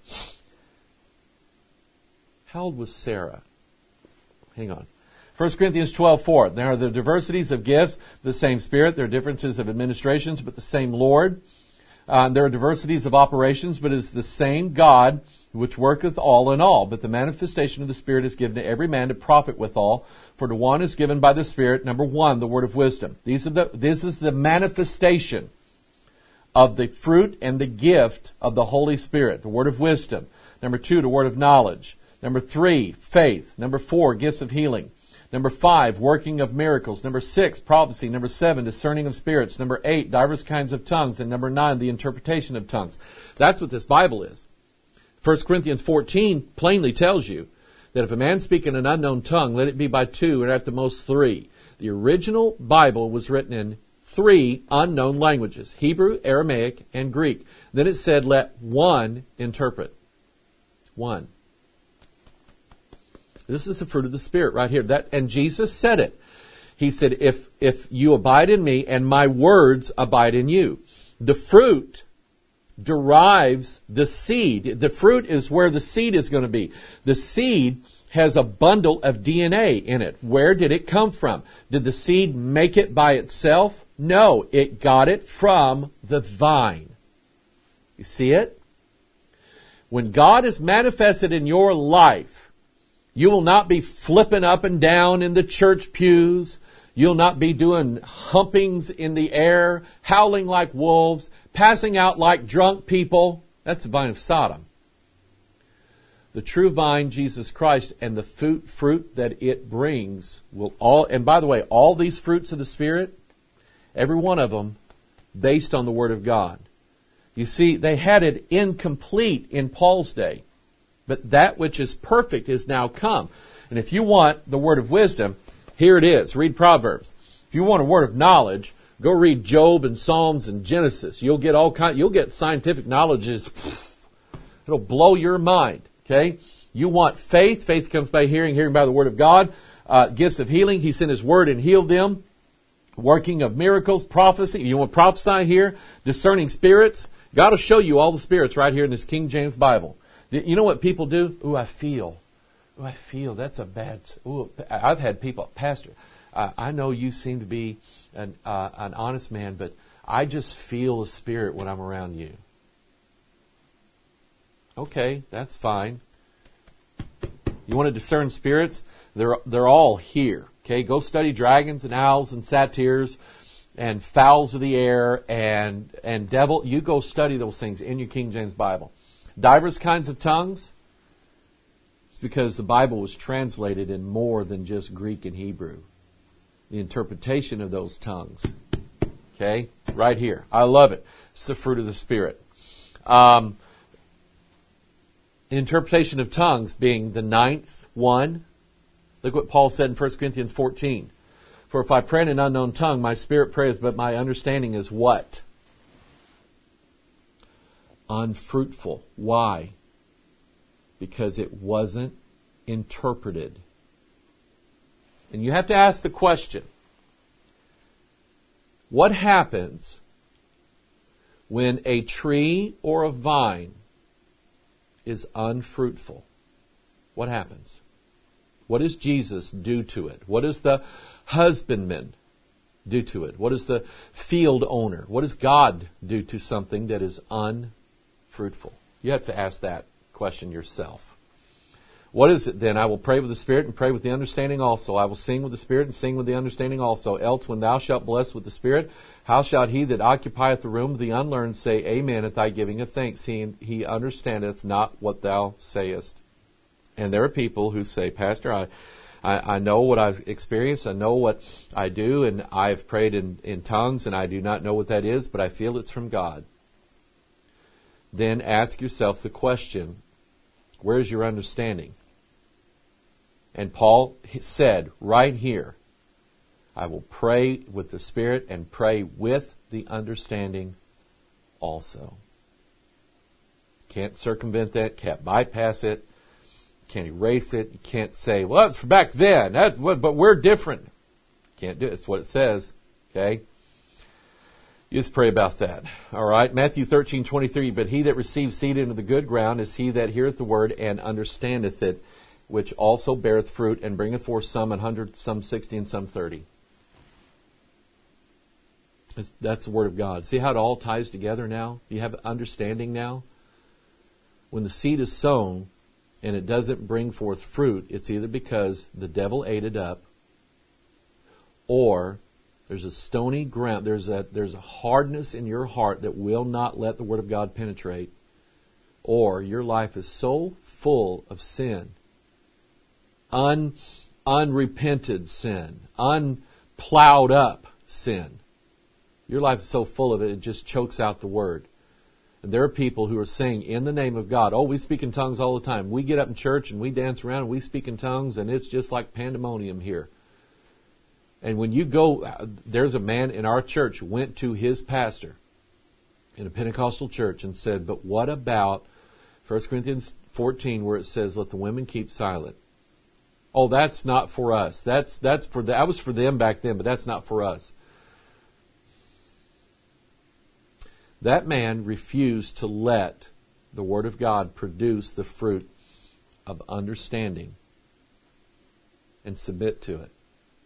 How old was Sarah? Hang on. First Corinthians twelve four. There are the diversities of gifts, the same Spirit. There are differences of administrations, but the same Lord. Uh, there are diversities of operations, but it is the same God which worketh all in all. But the manifestation of the Spirit is given to every man to profit withal. For to one is given by the Spirit, number one, the word of wisdom. These are the, this is the manifestation of the fruit and the gift of the Holy Spirit, the word of wisdom. Number two, the word of knowledge. Number three, faith. Number four, gifts of healing. Number five, working of miracles. Number six, prophecy. Number seven, discerning of spirits. Number eight, diverse kinds of tongues. And number nine, the interpretation of tongues. That's what this Bible is. First Corinthians fourteen plainly tells you that if a man speak in an unknown tongue, let it be by two, or at the most three. The original Bible was written in three unknown languages, Hebrew, Aramaic, and Greek. Then it said, let one interpret. One. This is the fruit of the Spirit right here. That, and Jesus said it. He said, if, if you abide in me and my words abide in you. The fruit derives the seed. The fruit is where the seed is going to be. The seed has a bundle of D N A in it. Where did it come from? Did the seed make it by itself? No, it got it from the vine. You see it? When God is manifested in your life, you will not be flipping up and down in the church pews. You'll not be doing humpings in the air, howling like wolves, passing out like drunk people. That's the vine of Sodom. The true vine, Jesus Christ, and the fruit, fruit that it brings will all, and by the way, all these fruits of the Spirit, every one of them based on the Word of God. You see, they had it incomplete in Paul's day. But that which is perfect is now come. And if you want the word of wisdom, here it is. Read Proverbs. If you want a word of knowledge, go read Job and Psalms and Genesis. You'll get all kind. You'll get scientific knowledge. It'll blow your mind. Okay. You want faith. Faith comes by hearing. Hearing by the word of God. Uh, gifts of healing. He sent His word and healed them. Working of miracles. Prophecy. You want prophesy here. Discerning spirits. God will show you all the spirits right here in this King James Bible. You know what people do? Ooh, I feel. Ooh, I feel. That's a bad... Ooh, I've had people... Pastor, uh, I know you seem to be an, uh, an honest man, but I just feel the Spirit when I'm around you. Okay, that's fine. You want to discern spirits? They're, they're all here. Okay, go study dragons and owls and satyrs and fowls of the air and, and devil. You go study those things in your King James Bible. Diverse kinds of tongues. It's because the Bible was translated in more than just Greek and Hebrew. The interpretation of those tongues. Okay? Right here. I love it. It's the fruit of the Spirit. Um, interpretation of tongues being the ninth one. Look what Paul said in First Corinthians fourteen. For if I pray in an unknown tongue, my spirit prayeth, but my understanding is what? Unfruitful. Why? Because it wasn't interpreted. And you have to ask the question, what happens when a tree or a vine is unfruitful? What happens? What does Jesus do to it? What does the husbandman do to it? What does the field owner? What does God do to something that is unfruitful? Fruitful. You have to ask that question yourself. What is it then? I will pray with the Spirit and pray with the understanding also. I will sing with the Spirit and sing with the understanding also. Else when thou shalt bless with the Spirit, how shall he that occupieth the room of the unlearned say amen at thy giving of thanks? He, he understandeth not what thou sayest. And there are people who say, Pastor, I, I, I know what I've experienced. I know what I do, and I've prayed in, in tongues, and I do not know what that is, but I feel it's from God. then ask yourself the question, where's your understanding? And Paul said right here, I will pray with the Spirit and pray with the understanding also. Can't circumvent that, can't bypass it, can't erase it. You can't say, well, that's for back then, that, but we're different. Can't do it. It's what it says. Okay? You just pray about that. All right? Matthew thirteen twenty-three, but he that receives seed into the good ground is he that heareth the word and understandeth it, which also beareth fruit and bringeth forth some an hundred, some sixty, and some thirty. That's the word of God. See how it all ties together now? You have understanding now? When the seed is sown and it doesn't bring forth fruit, it's either because the devil ate it up, or there's a stony ground, there's a there's a hardness in your heart that will not let the Word of God penetrate, or your life is so full of sin, un, unrepented sin, unplowed up sin. Your life is so full of it, it just chokes out the Word. And there are people who are saying in the name of God, oh, we speak in tongues all the time. We get up in church and we dance around and we speak in tongues and it's just like pandemonium here. And when you go, there's a man in our church who went to his pastor in a Pentecostal church and said, but what about First Corinthians fourteen where it says, let the women keep silent? Oh, that's not for us. That's that's for the, that was for them back then, but that's not for us. That man refused to let the Word of God produce the fruit of understanding and submit to it.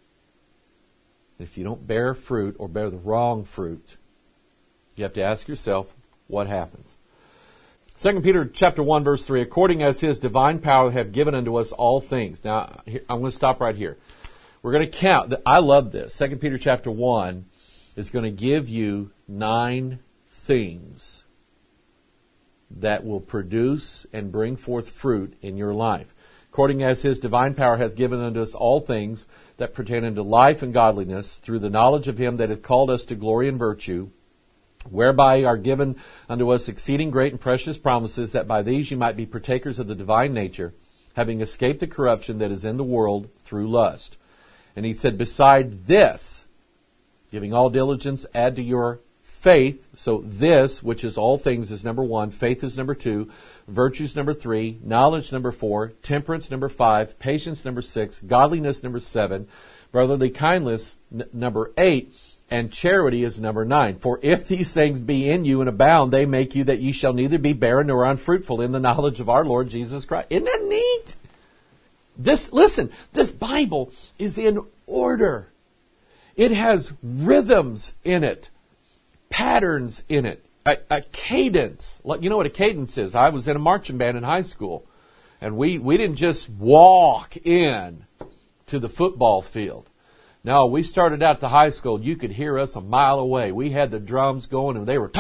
If you don't bear fruit or bear the wrong fruit, you have to ask yourself, what happens? Second Peter chapter one, verse three, according as his divine power hath given unto us all things. Now, here, I'm going to stop right here. We're going to count. I love this. Second Peter chapter one is going to give you nine things that will produce and bring forth fruit in your life. According as his divine power hath given unto us all things that pertain unto life and godliness, through the knowledge of him that hath called us to glory and virtue, whereby are given unto us exceeding great and precious promises, that by these you might be partakers of the divine nature, having escaped the corruption that is in the world through lust. And he said, beside this, giving all diligence, add to your faith. So this, which is all things, is number one. Faith is number two. Virtue's number three. Knowledge number four. Temperance number five. Patience number six. Godliness number seven. Brotherly kindness n- number eight. And charity is number nine. For if these things be in you and abound, they make you that ye shall neither be barren nor unfruitful in the knowledge of our Lord Jesus Christ. Isn't that neat? This, listen, this Bible is in order. It has rhythms in it. Patterns in it, a, a cadence. You know what a cadence is? I was in a marching band in high school, and we, we didn't just walk in to the football field. No, we started out to high school. You could hear us a mile away. We had the drums going, and they were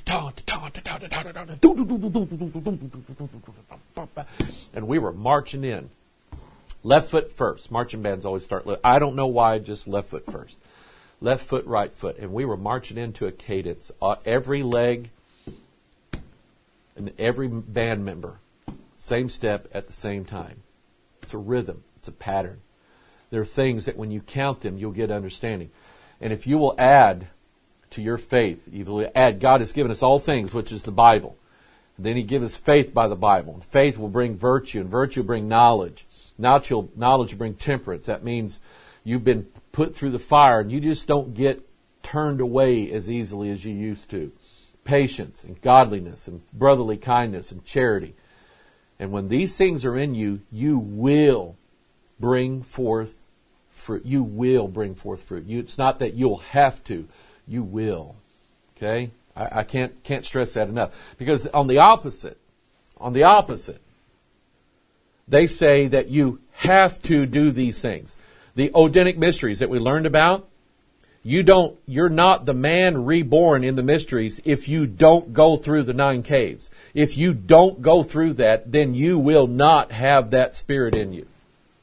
and we were marching in. Left foot first. Marching bands always start left. I don't know why, just left foot first. Left foot, right foot. And we were marching into a cadence. Uh, every leg and every band member, same step at the same time. It's a rhythm. It's a pattern. There are things that when you count them, you'll get understanding. And if you will add to your faith, you will add, God has given us all things, which is the Bible. And then he gives us faith by the Bible. And faith will bring virtue, and virtue will bring knowledge. Knowledge will, knowledge will bring temperance. That means you've been put through the fire, and you just don't get turned away as easily as you used to. Patience and godliness and brotherly kindness and charity. And when these things are in you, you will bring forth fruit. You will bring forth fruit. You, it's not that you'll have to. You will. Okay? I, I can't can't stress that enough. Because on the opposite, on the opposite, they say that you have to do these things. The Odinic mysteries that we learned about, you don't, you're not the man reborn in the mysteries if you don't go through the nine caves. If you don't go through that, then you will not have that spirit in you.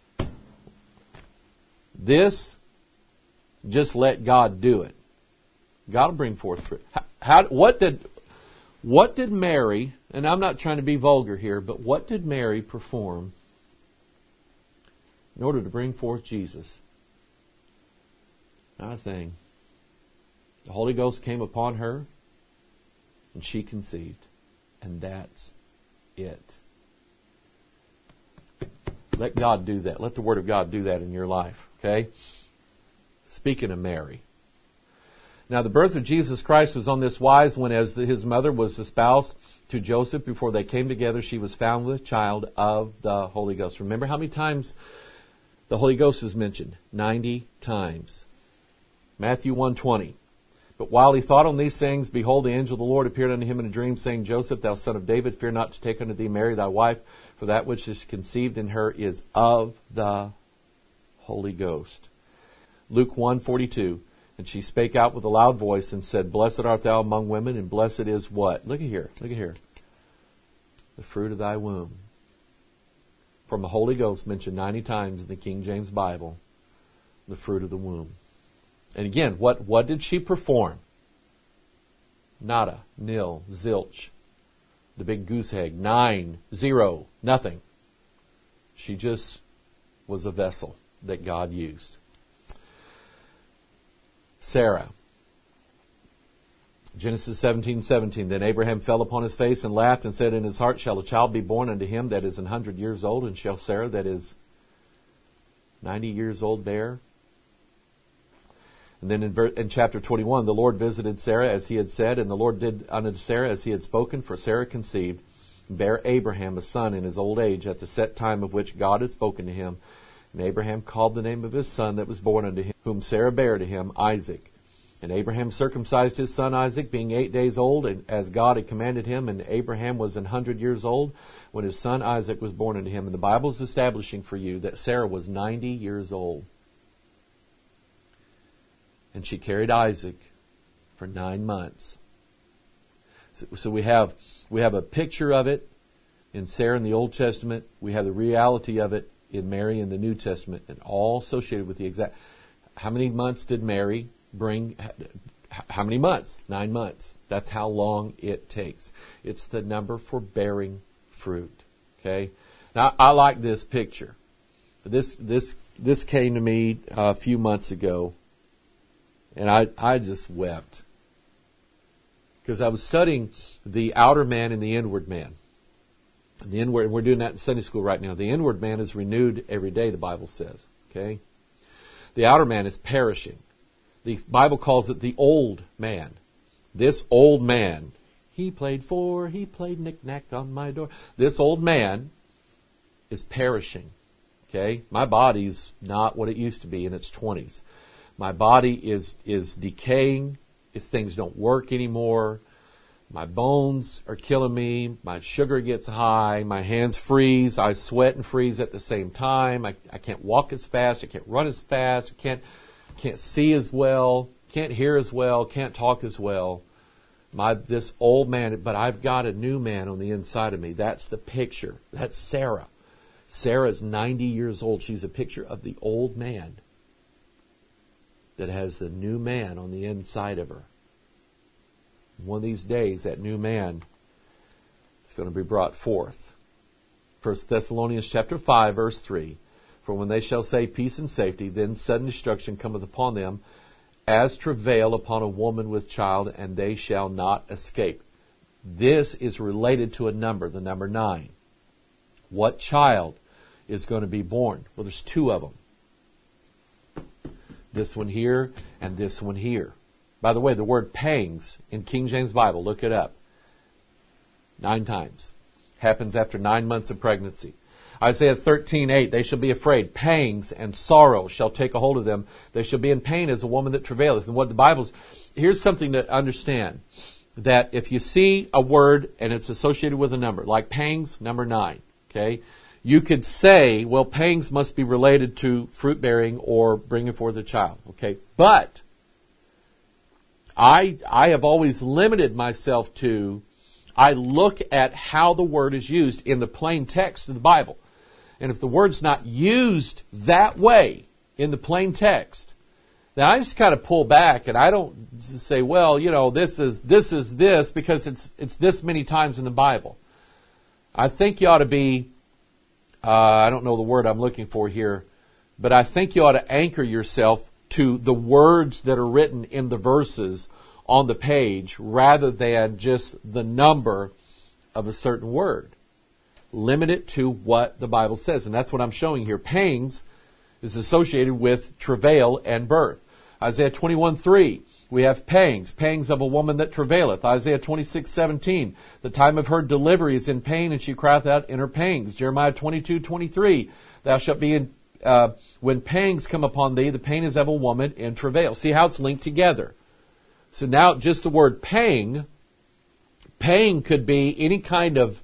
This, just let God do it. God will bring forth fruit. How, how, what did, What did Mary, and I'm not trying to be vulgar here, but what did Mary perform in order to bring forth Jesus? Not a thing. The Holy Ghost came upon her, and she conceived. And that's it. Let God do that. Let the Word of God do that in your life. Okay? Speaking of Mary. Now, the birth of Jesus Christ was on this wise when, as his mother was espoused to Joseph, before they came together, she was found with a child of the Holy Ghost. Remember how many times the Holy Ghost is mentioned? Ninety times. Matthew one twenty. But while he thought on these things, behold, the angel of the Lord appeared unto him in a dream, saying, Joseph, thou son of David, fear not to take unto thee Mary thy wife, for that which is conceived in her is of the Holy Ghost. Luke one forty-two. And she spake out with a loud voice and said, Blessed art thou among women, and blessed is what? Look at here, look at here. The fruit of thy womb. From the Holy Ghost mentioned ninety times in the King James Bible, the fruit of the womb. And again, what, what did she perform? Nada, nil, zilch. The big goose egg, nine, zero, nothing. She just was a vessel that God used. Sarah. Genesis seventeen seventeen. Then Abraham fell upon his face and laughed and said in his heart, Shall a child be born unto him that is an hundred years old? And shall Sarah that is ninety years old bear? And then in, ver- in chapter twenty-one, the Lord visited Sarah as he had said, and the Lord did unto Sarah as he had spoken, for Sarah conceived, and bare Abraham a son in his old age, at the set time of which God had spoken to him. And Abraham called the name of his son that was born unto him, whom Sarah bare to him, Isaac. And Abraham circumcised his son Isaac, being eight days old, and as God had commanded him, and Abraham was an hundred years old when his son Isaac was born unto him. And the Bible is establishing for you that Sarah was ninety years old. And she carried Isaac for nine months. So, so we have we have a picture of it in Sarah in the Old Testament. We have the reality of it in Mary in the New Testament, and all associated with the exact. How many months did Mary bring? How many months? Nine months. That's how long it takes. It's the number for bearing fruit. Okay. Now I like this picture. This this this came to me a few months ago. And I, I just wept. Because I was studying the outer man and the inward man. And the inward, and we're doing that in Sunday school right now. The inward man is renewed every day, the Bible says. Okay? The outer man is perishing. The Bible calls it the old man. This old man, he played four, he played knick-knack on my door. This old man is perishing. Okay? My body's not what it used to be in its twenties. My body is, is decaying. If things don't work anymore. My bones are killing me. My sugar gets high. My hands freeze. I sweat and freeze at the same time. I, I can't walk as fast. I can't run as fast. I can't, can't see as well. Can't hear as well. Can't talk as well. My, this old man, but I've got a new man on the inside of me. That's the picture. That's Sarah. Sarah's ninety years old. She's a picture of the old man that has the new man on the inside of her. One of these days, that new man is going to be brought forth. First Thessalonians chapter five, verse three. For when they shall say peace and safety, then sudden destruction cometh upon them, as travail upon a woman with child, and they shall not escape. This is related to a number, the number nine. What child is going to be born? Well, there's two of them. This one here and this one here. By the way, the word pangs in King James Bible, look it up. Nine times. Happens after nine months of pregnancy. Isaiah thirteen eight, they shall be afraid. Pangs and sorrow shall take a hold of them. They shall be in pain as a woman that travaileth. And what the Bible's, here's something to understand. That if you see a word and it's associated with a number, like pangs, number nine, okay? You could say, well, pangs must be related to fruit bearing or bringing forth a child. Okay, but I I have always limited myself to, I look at how the word is used in the plain text of the Bible. And if the word's not used that way in the plain text, Now, I just kind of pull back, and I don't just say, well, you know, this is this is this because it's it's this many times in the Bible. I think you ought to be, uh, I don't know the word I'm looking for here, but I think you ought to anchor yourself to the words that are written in the verses on the page rather than just the number of a certain word. Limit it to what the Bible says, and that's what I'm showing here. Pangs is associated with travail and birth. Isaiah twenty-one three, we have pangs, pangs of a woman that travaileth. Isaiah twenty-six seventeen, the time of her delivery is in pain, and she crieth out in her pangs. Jeremiah twenty-two twenty-three, thou shalt be in, uh, when pangs come upon thee, the pain is of a woman in travail. See how it's linked together. So now just the word pang, pang could be any kind of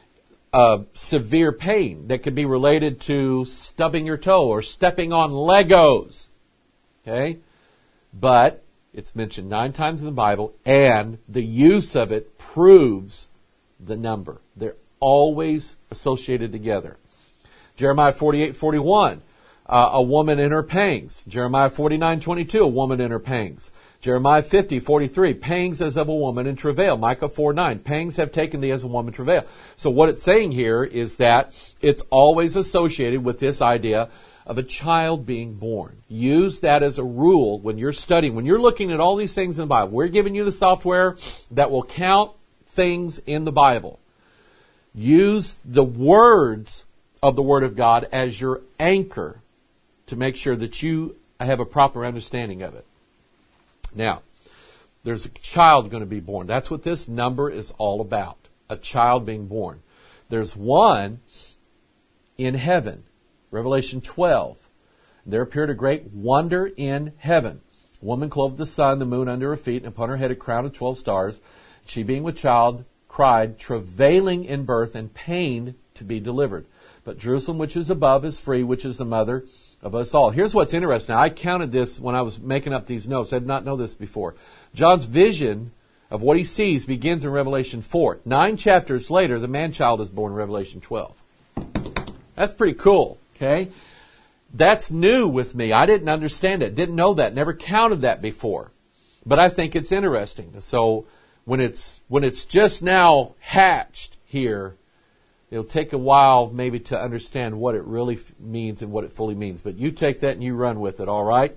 uh, severe pain that could be related to stubbing your toe or stepping on Legos. Okay? But it's mentioned nine times in the Bible, and the use of it proves the number. They're always associated together. Jeremiah forty-eight forty-one, uh, a woman in her pangs. Jeremiah forty-nine twenty-two, a woman in her pangs. Jeremiah fifty forty-three, pangs as of a woman in travail. Micah four nine, pangs have taken thee as a woman in travail. So what it's saying here is that it's always associated with this idea of a child being born. Use that as a rule when you're studying, when you're looking at all these things in the Bible. We're giving you the software that will count things in the Bible. Use the words of the Word of God as your anchor to make sure that you have a proper understanding of it. Now, there's a child going to be born. That's what this number is all about. A child being born. There's one in heaven. Revelation twelve. There appeared a great wonder in heaven. A woman clothed the sun, the moon under her feet, and upon her head a crown of twelve stars. She, being with child, cried, travailing in birth and pain to be delivered. But Jerusalem, which is above, is free, which is the mother of us all. Here's what's interesting. Now, I counted this when I was making up these notes. I did not know this before. John's vision of what he sees begins in Revelation four. Nine chapters later, the man-child is born in Revelation twelve. That's pretty cool. Okay? That's new with me. I didn't understand it. Didn't know that. Never counted that before. But I think it's interesting. So when it's when it's just now hatched here, it'll take a while maybe to understand what it really f- means and what it fully means. But you take that and you run with it, all right?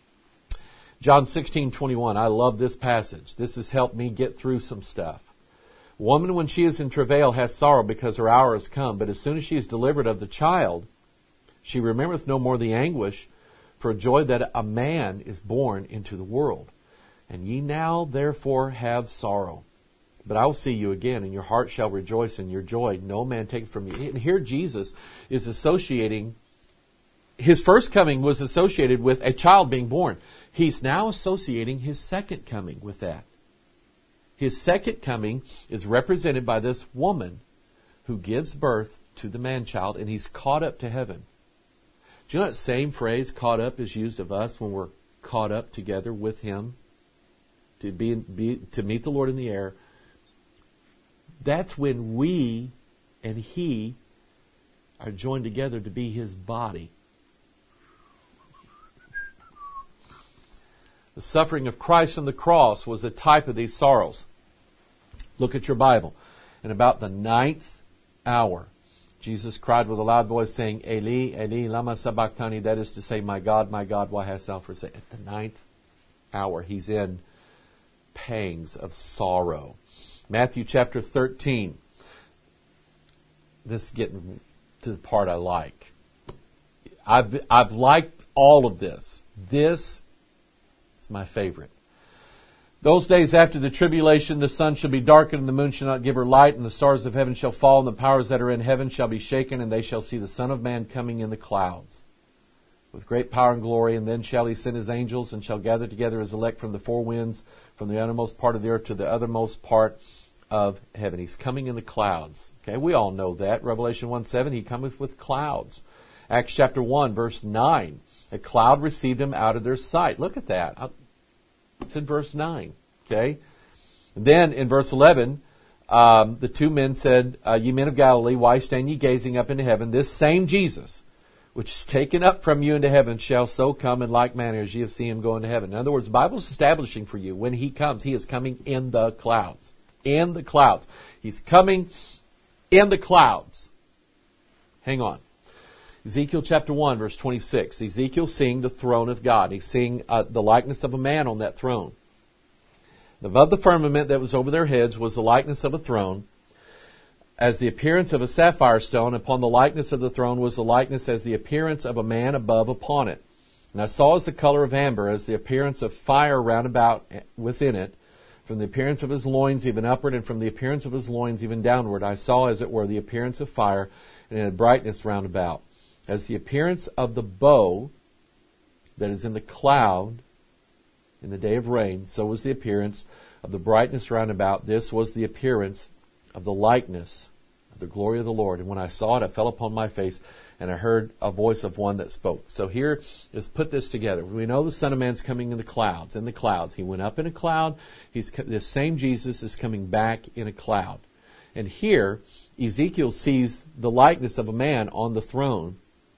John sixteen twenty-one. I love this passage. This has helped me get through some stuff. Woman, when she is in travail, has sorrow because her hour has come. But as soon as she is delivered of the child, she remembereth no more the anguish for joy that a man is born into the world. And ye now therefore have sorrow. But I will see you again, and your heart shall rejoice, and your joy no man take from you. And here Jesus is associating, his first coming was associated with a child being born. He's now associating his second coming with that. His second coming is represented by this woman who gives birth to the man-child, and he's caught up to heaven. Do you know that same phrase, caught up, is used of us when we're caught up together with him to be, be to meet the Lord in the air? That's when we and he are joined together to be his body. The suffering of Christ on the cross was a type of these sorrows. Look at your Bible. In about the ninth hour, Jesus cried with a loud voice, saying, Eli, Eli, lama sabachthani, that is to say, my God, my God, why hast thou forsaken? At the ninth hour, he's in pangs of sorrow. Matthew chapter thirteen. This is getting to the part I like. I've, I've liked all of this. This is my favorite. Those days after the tribulation, the sun shall be darkened, and the moon shall not give her light, and the stars of heaven shall fall, and the powers that are in heaven shall be shaken, and they shall see the Son of Man coming in the clouds with great power and glory. And then shall he send his angels, and shall gather together his elect from the four winds, from the uttermost part of the earth to the uttermost part of heaven. He's coming in the clouds. Okay, we all know that. Revelation one seven, he cometh with clouds. Acts chapter one, verse nine, a cloud received him out of their sight. Look at that. It's in verse nine. Okay? And then in verse eleven, um, the two men said, uh, Ye men of Galilee, why stand ye gazing up into heaven? This same Jesus, which is taken up from you into heaven shall so come in like manner as ye have seen him go into heaven. In other words, the Bible is establishing for you when he comes, he is coming in the clouds. In the clouds. He's coming in the clouds. Hang on. Ezekiel chapter one, verse twenty-six. Ezekiel's seeing the throne of God. He's seeing uh, the likeness of a man on that throne. Above the firmament that was over their heads was the likeness of a throne, as the appearance of a sapphire stone. Upon the likeness of the throne was the likeness as the appearance of a man above upon it. And I saw as the color of amber, as the appearance of fire round about within it. From the appearance of his loins even upward, and from the appearance of his loins even downward, I saw as it were the appearance of fire, and it had brightness round about. As the appearance of the bow that is in the cloud in the day of rain, so was the appearance of the brightness round about. This was the appearance of the likeness of the glory of the Lord. And when I saw it, I fell upon my face, and I heard a voice of one that spoke. So here, let's put this together. We know the Son of Man's coming in the clouds. In the clouds. He went up in a cloud. He's this same Jesus is coming back in a cloud. And here, Ezekiel sees the likeness of a man on the throne,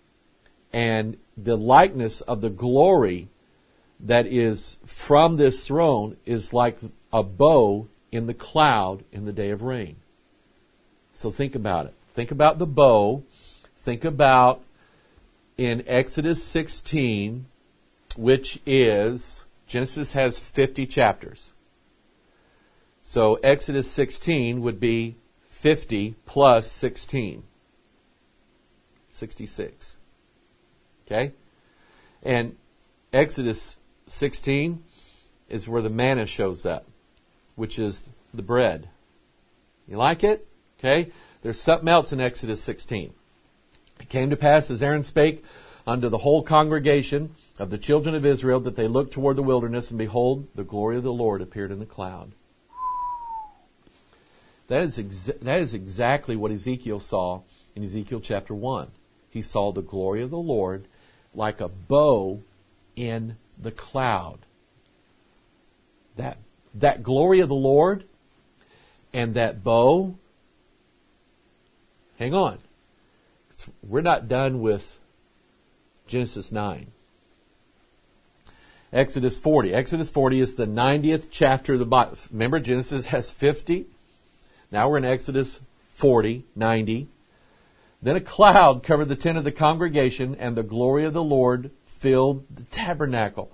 and the likeness of the glory that is from this throne is like a bow in the cloud in the day of rain. So think about it. Think about the bow. Think about in Exodus sixteen, which is, Genesis has fifty chapters. So Exodus sixteen would be fifty plus sixteen. sixty-six. Okay? And Exodus sixteen is where the manna shows up, which is the bread. You like it? Okay? There's something else in Exodus sixteen. It came to pass as Aaron spake unto the whole congregation of the children of Israel that they looked toward the wilderness, and behold, the glory of the Lord appeared in the cloud. That is, exa- that is exactly what Ezekiel saw in Ezekiel chapter one. He saw the glory of the Lord like a bow in the cloud. That, that glory of the Lord and that bow, hang on. We're not done with Genesis nine. Exodus forty. Exodus forty is the ninetieth chapter of the Bible. Remember, Genesis has fifty. Now we're in Exodus forty, ninety. Then a cloud covered the tent of the congregation, and the glory of the Lord filled the tabernacle.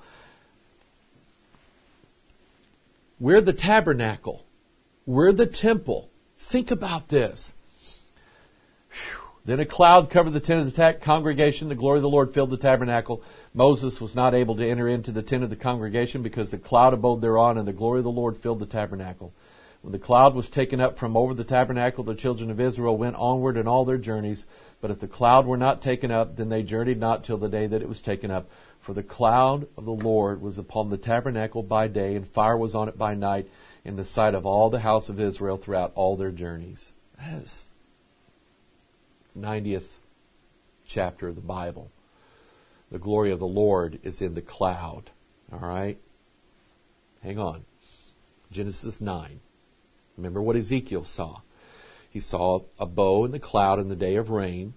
We're the tabernacle. We're the temple. Think about this. Whew. Then a cloud covered the tent of the ta- congregation. The glory of the Lord filled the tabernacle. Moses was not able to enter into the tent of the congregation because the cloud abode thereon, and the glory of the Lord filled the tabernacle. When the cloud was taken up from over the tabernacle, the children of Israel went onward in all their journeys. But if the cloud were not taken up, then they journeyed not till the day that it was taken up. For the cloud of the Lord was upon the tabernacle by day, and fire was on it by night, in the sight of all the house of Israel throughout all their journeys. That is ninetieth chapter of the Bible. The glory of the Lord is in the cloud. All right? Hang on. Genesis nine. Remember what Ezekiel saw. He saw a bow in the cloud in the day of rain.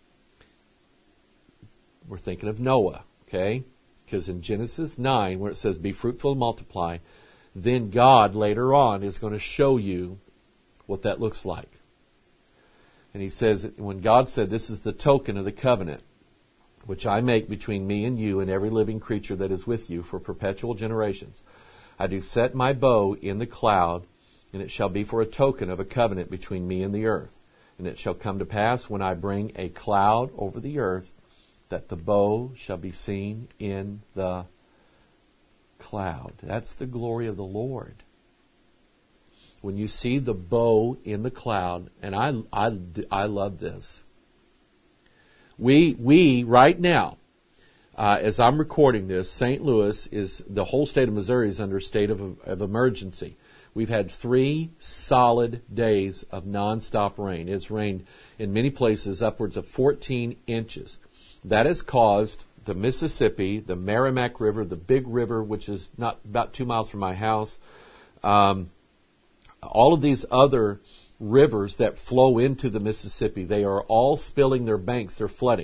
We're thinking of Noah, okay? Because in Genesis nine, where it says, be fruitful and multiply, then God later on is going to show you what that looks like. And he says, when God said, this is the token of the covenant, which I make between me and you and every living creature that is with you for perpetual generations. I do set my bow in the cloud, and it shall be for a token of a covenant between me and the earth. And it shall come to pass when I bring a cloud over the earth, that the bow shall be seen in the cloud. That's the glory of the Lord. When you see the bow in the cloud, and I, I, I love this. We, we right now, uh, as I'm recording this, Saint Louis is, the whole state of Missouri is under a state of, of emergency. We've had three solid days of nonstop rain. It's rained in many places upwards of fourteen inches. That has caused the Mississippi, the Merrimack River, the Big River, which is not about two miles from my house, um, all of these other rivers that flow into the Mississippi, they are all spilling their banks. They're flooding.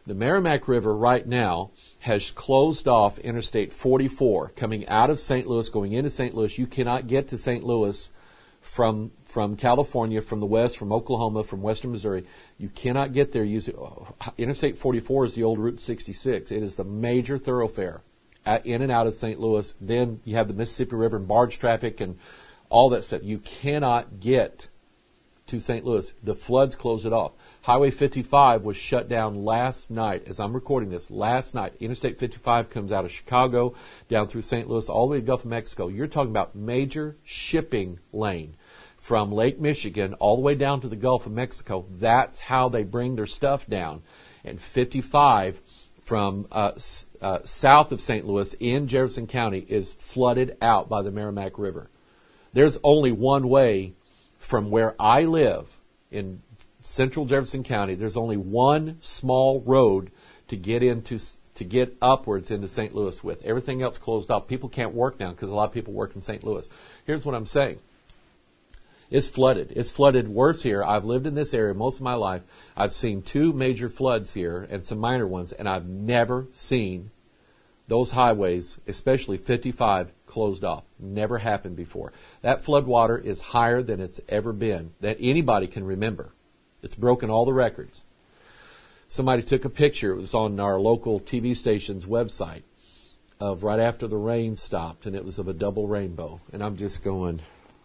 The Merrimack River right now has closed off Interstate forty-four coming out of Saint Louis, going into Saint Louis. You cannot get to Saint Louis from from California, from the west, from Oklahoma, from western Missouri. You cannot get there using Interstate forty-four is the old Route sixty-six. It is the major thoroughfare at, in and out of Saint Louis. Then you have the Mississippi River and barge traffic and all that stuff. You cannot get to Saint Louis. The floods close it off. Highway fifty-five was shut down last night, as I'm recording this, last night. Interstate fifty-five comes out of Chicago, down through Saint Louis, all the way to Gulf of Mexico. You're talking about major shipping lane from Lake Michigan all the way down to the Gulf of Mexico. That's how they bring their stuff down. And fifty-five from uh, uh, south of Saint Louis in Jefferson County is flooded out by the Merrimack River. There's only one way from where I live in central Jefferson County. There's only one small road to get into to get upwards into Saint Louis with. Everything else closed off. People can't work now because a lot of people work in Saint Louis. Here's what I'm saying. It's flooded. It's flooded worse here. I've lived in this area most of my life. I've seen two major floods here and some minor ones, and I've never seen those highways, especially fifty-five, closed off. Never happened before. That flood water is higher than it's ever been, that anybody can remember. It's broken all the records. Somebody took a picture, it was on our local T V station's website, of right after the rain stopped, and it was of a double rainbow. And I'm just going,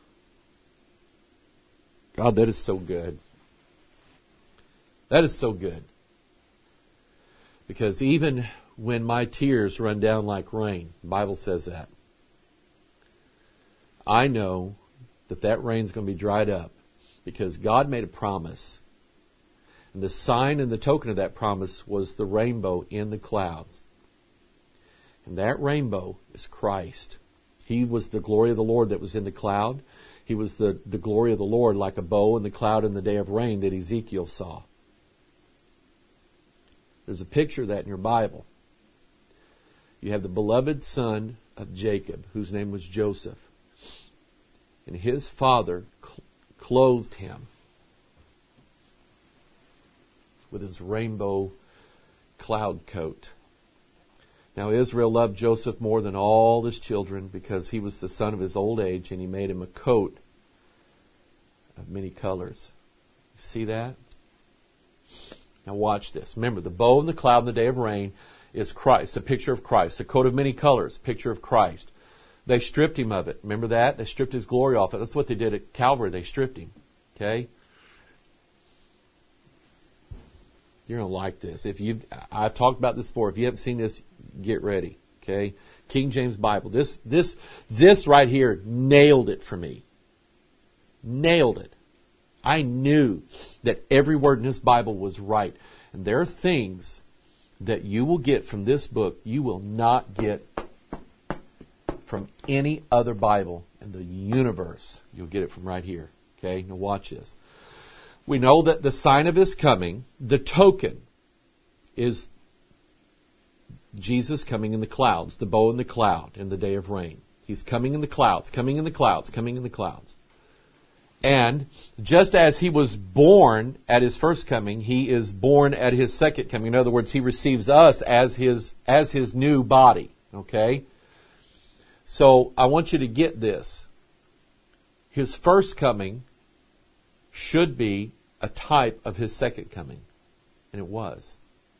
God, that is so good. That is so good. Because even when my tears run down like rain, the Bible says that, I know that that rain's going to be dried up because God made a promise. And the sign and the token of that promise was the rainbow in the clouds. And that rainbow is Christ. He was the glory of the Lord that was in the cloud. He was the, the glory of the Lord like a bow in the cloud in the day of rain that Ezekiel saw. There's a picture of that in your Bible. You have the beloved son of Jacob, whose name was Joseph. And his father cl- clothed him with his rainbow cloud coat. Now Israel loved Joseph more than all his children because he was the son of his old age, and he made him a coat of many colors. You see that? Now watch this. Remember, the bow and the cloud in the day of rain is Christ, a picture of Christ. The coat of many colors, a picture of Christ. They stripped him of it. Remember that? They stripped his glory off it. That's what they did at Calvary. They stripped him. Okay? You're going to like this. If you, I've talked about this before. If you haven't seen this, get ready. Okay? King James Bible. This, this, this right here nailed it for me. Nailed it. I knew that every word in this Bible was right. And there are things that you will get from this book you will not get from any other Bible in the universe. You'll get it from right here. Okay? Now watch this. We know that the sign of his coming, the token, is Jesus coming in the clouds, the bow in the cloud in the day of rain. He's coming in the clouds, coming in the clouds, coming in the clouds. And just as he was born at his first coming, he is born at his second coming. In other words, he receives us as his as his new body. Okay? So I want you to get this. His first coming should be a type of his second coming. And it was.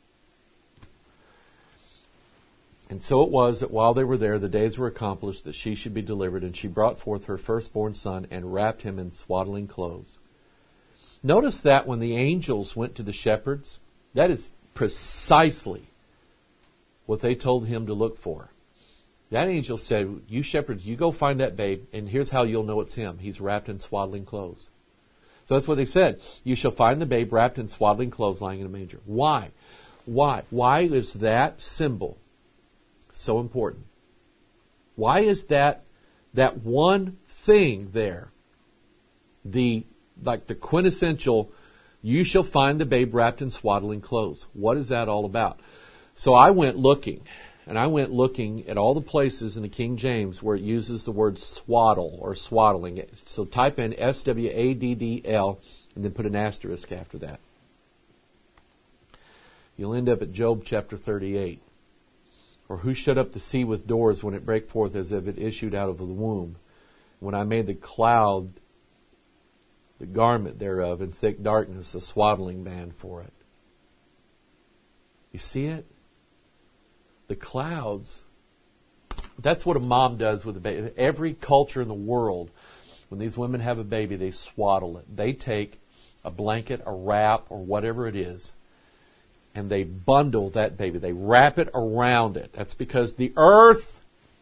And so it was that while they were there, the days were accomplished that she should be delivered, and she brought forth her firstborn son and wrapped him in swaddling clothes. Notice that when the angels went to the shepherds, that is precisely what they told him to look for. That angel said, you shepherds, you go find that babe, and here's how you'll know it's him. He's wrapped in swaddling clothes. So that's what they said. You shall find the babe wrapped in swaddling clothes lying in a manger. Why? Why? Why is that symbol so important? Why is that that one thing there, the like the quintessential, you shall find the babe wrapped in swaddling clothes? What is that all about? So I went looking, and I went looking at all the places in the King James where it uses the word swaddle or swaddling. So type in S W A D D L and then put an asterisk after that. You'll end up at Job chapter thirty-eight. Or who shut up the sea with doors when it brake forth as if it issued out of the womb? When I made the cloud the garment thereof, and thick darkness a swaddling band for it. You see it? The clouds. That's what a mom does with a baby. Every culture in the world, when these women have a baby, they swaddle it. They take a blanket, a wrap, or whatever it is, and they bundle that baby. They wrap it around it. That's because the earth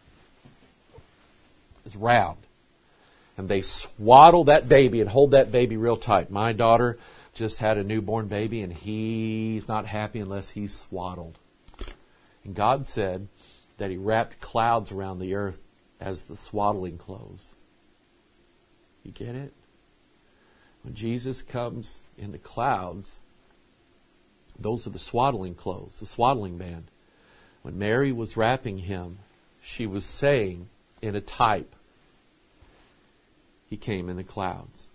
is round. And they swaddle that baby and hold that baby real tight. My daughter just had a newborn baby, and he's not happy unless he's swaddled. And God said that He wrapped clouds around the earth as the swaddling clothes. You get it? When Jesus comes in the clouds, those are the swaddling clothes, the swaddling band. When Mary was wrapping Him, she was saying in a type, He came in the clouds.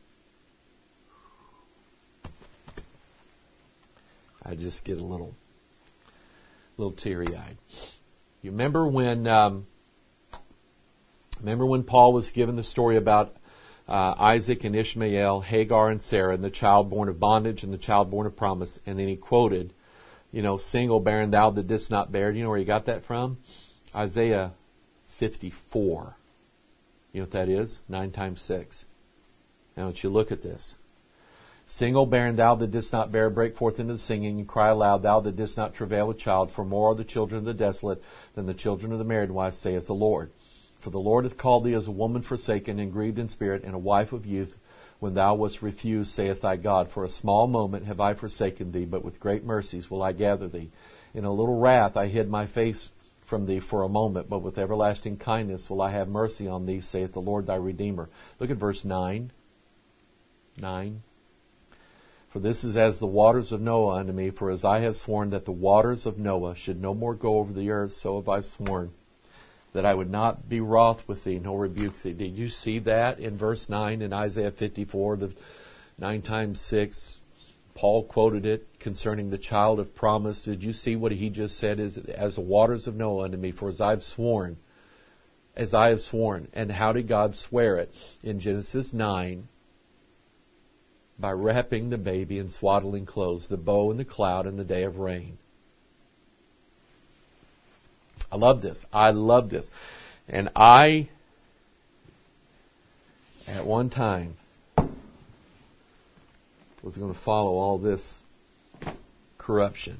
I just get a little, little teary-eyed. You remember when, um, remember when Paul was given the story about uh, Isaac and Ishmael, Hagar and Sarah, and the child born of bondage and the child born of promise, and then he quoted, you know, single barren thou that didst not bear. Do you know where he got that from? Isaiah fifty-four. You know what that is? Nine times six. Now, don't you look at this. Single barren thou that didst not bear, break forth into the singing, and cry aloud, thou that didst not travail with child, for more are the children of the desolate than the children of the married wife, saith the Lord. For the Lord hath called thee as a woman forsaken and grieved in spirit, and a wife of youth, when thou wast refused, saith thy God. For a small moment have I forsaken thee, but with great mercies will I gather thee. In a little wrath I hid my face from thee for a moment, but with everlasting kindness will I have mercy on thee, saith the Lord thy Redeemer. Look at verse nine. Nine. For this is as the waters of Noah unto me, for as I have sworn that the waters of Noah should no more go over the earth, so have I sworn that I would not be wroth with thee, nor rebuke thee. Did you see that in verse nine in Isaiah fifty-four, the nine times six? Paul quoted it concerning the child of promise. Did you see what he just said? Is as the waters of Noah unto me, for as I have sworn, as I have sworn. And how did God swear it? In Genesis nine, by wrapping the baby in swaddling clothes, the bow and the cloud in the day of rain. I love this. I love this. And I, at one time, was going to follow all this corruption.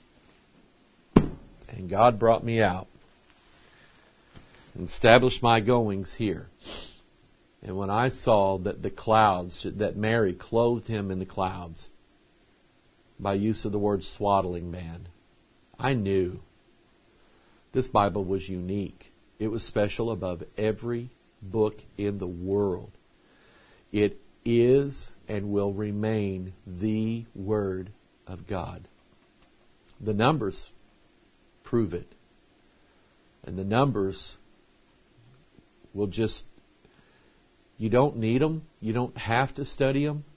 And God brought me out and established my goings here. And when I saw that the clouds, that Mary clothed Him in the clouds by use of the word swaddling band, I knew this Bible was unique. It was special above every book in the world. It is and will remain the Word of God. The numbers prove it. And the numbers will just, you don't need them. You don't have to study them.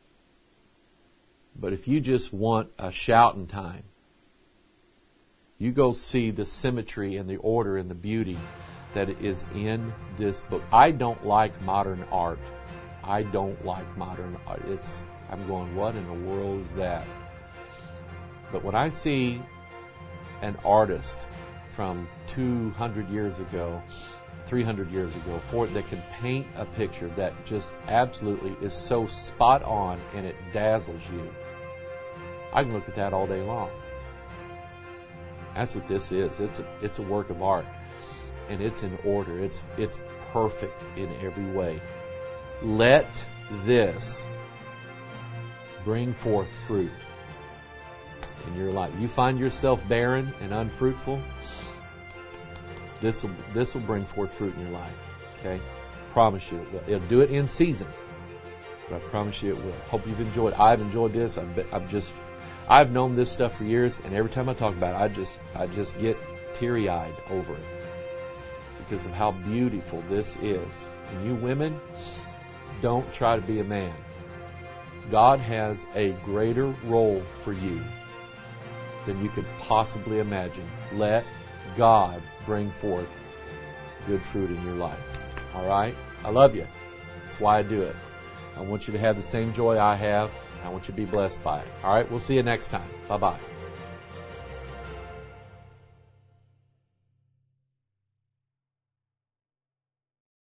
But if you just want a shouting time, you go see the symmetry and the order and the beauty that is in this book. I don't like modern art. I don't like modern art. It's, I'm going, what in the world is that? But when I see an artist from two hundred years ago, three hundred years ago, for that can paint a picture that just absolutely is so spot on and it dazzles you, I can look at that all day long. That's what this is. It's a, it's a work of art. And it's in order. It's, it's perfect in every way. Let this bring forth fruit in your life. You find yourself barren and unfruitful, this will this will bring forth fruit in your life. Okay? Promise you it will. It'll do it in season. But I promise you it will. Hope you've enjoyed. I've enjoyed this. I've, been, I've just I've known this stuff for years, and every time I talk about it, I just I just get teary-eyed over it because of how beautiful this is. And you women, don't try to be a man. God has a greater role for you than you could possibly imagine. Let God bring forth good fruit in your life. All right? I love you. That's why I do it. I want you to have the same joy I have. I want you to be blessed by it. All right? We'll see you next time. Bye-bye.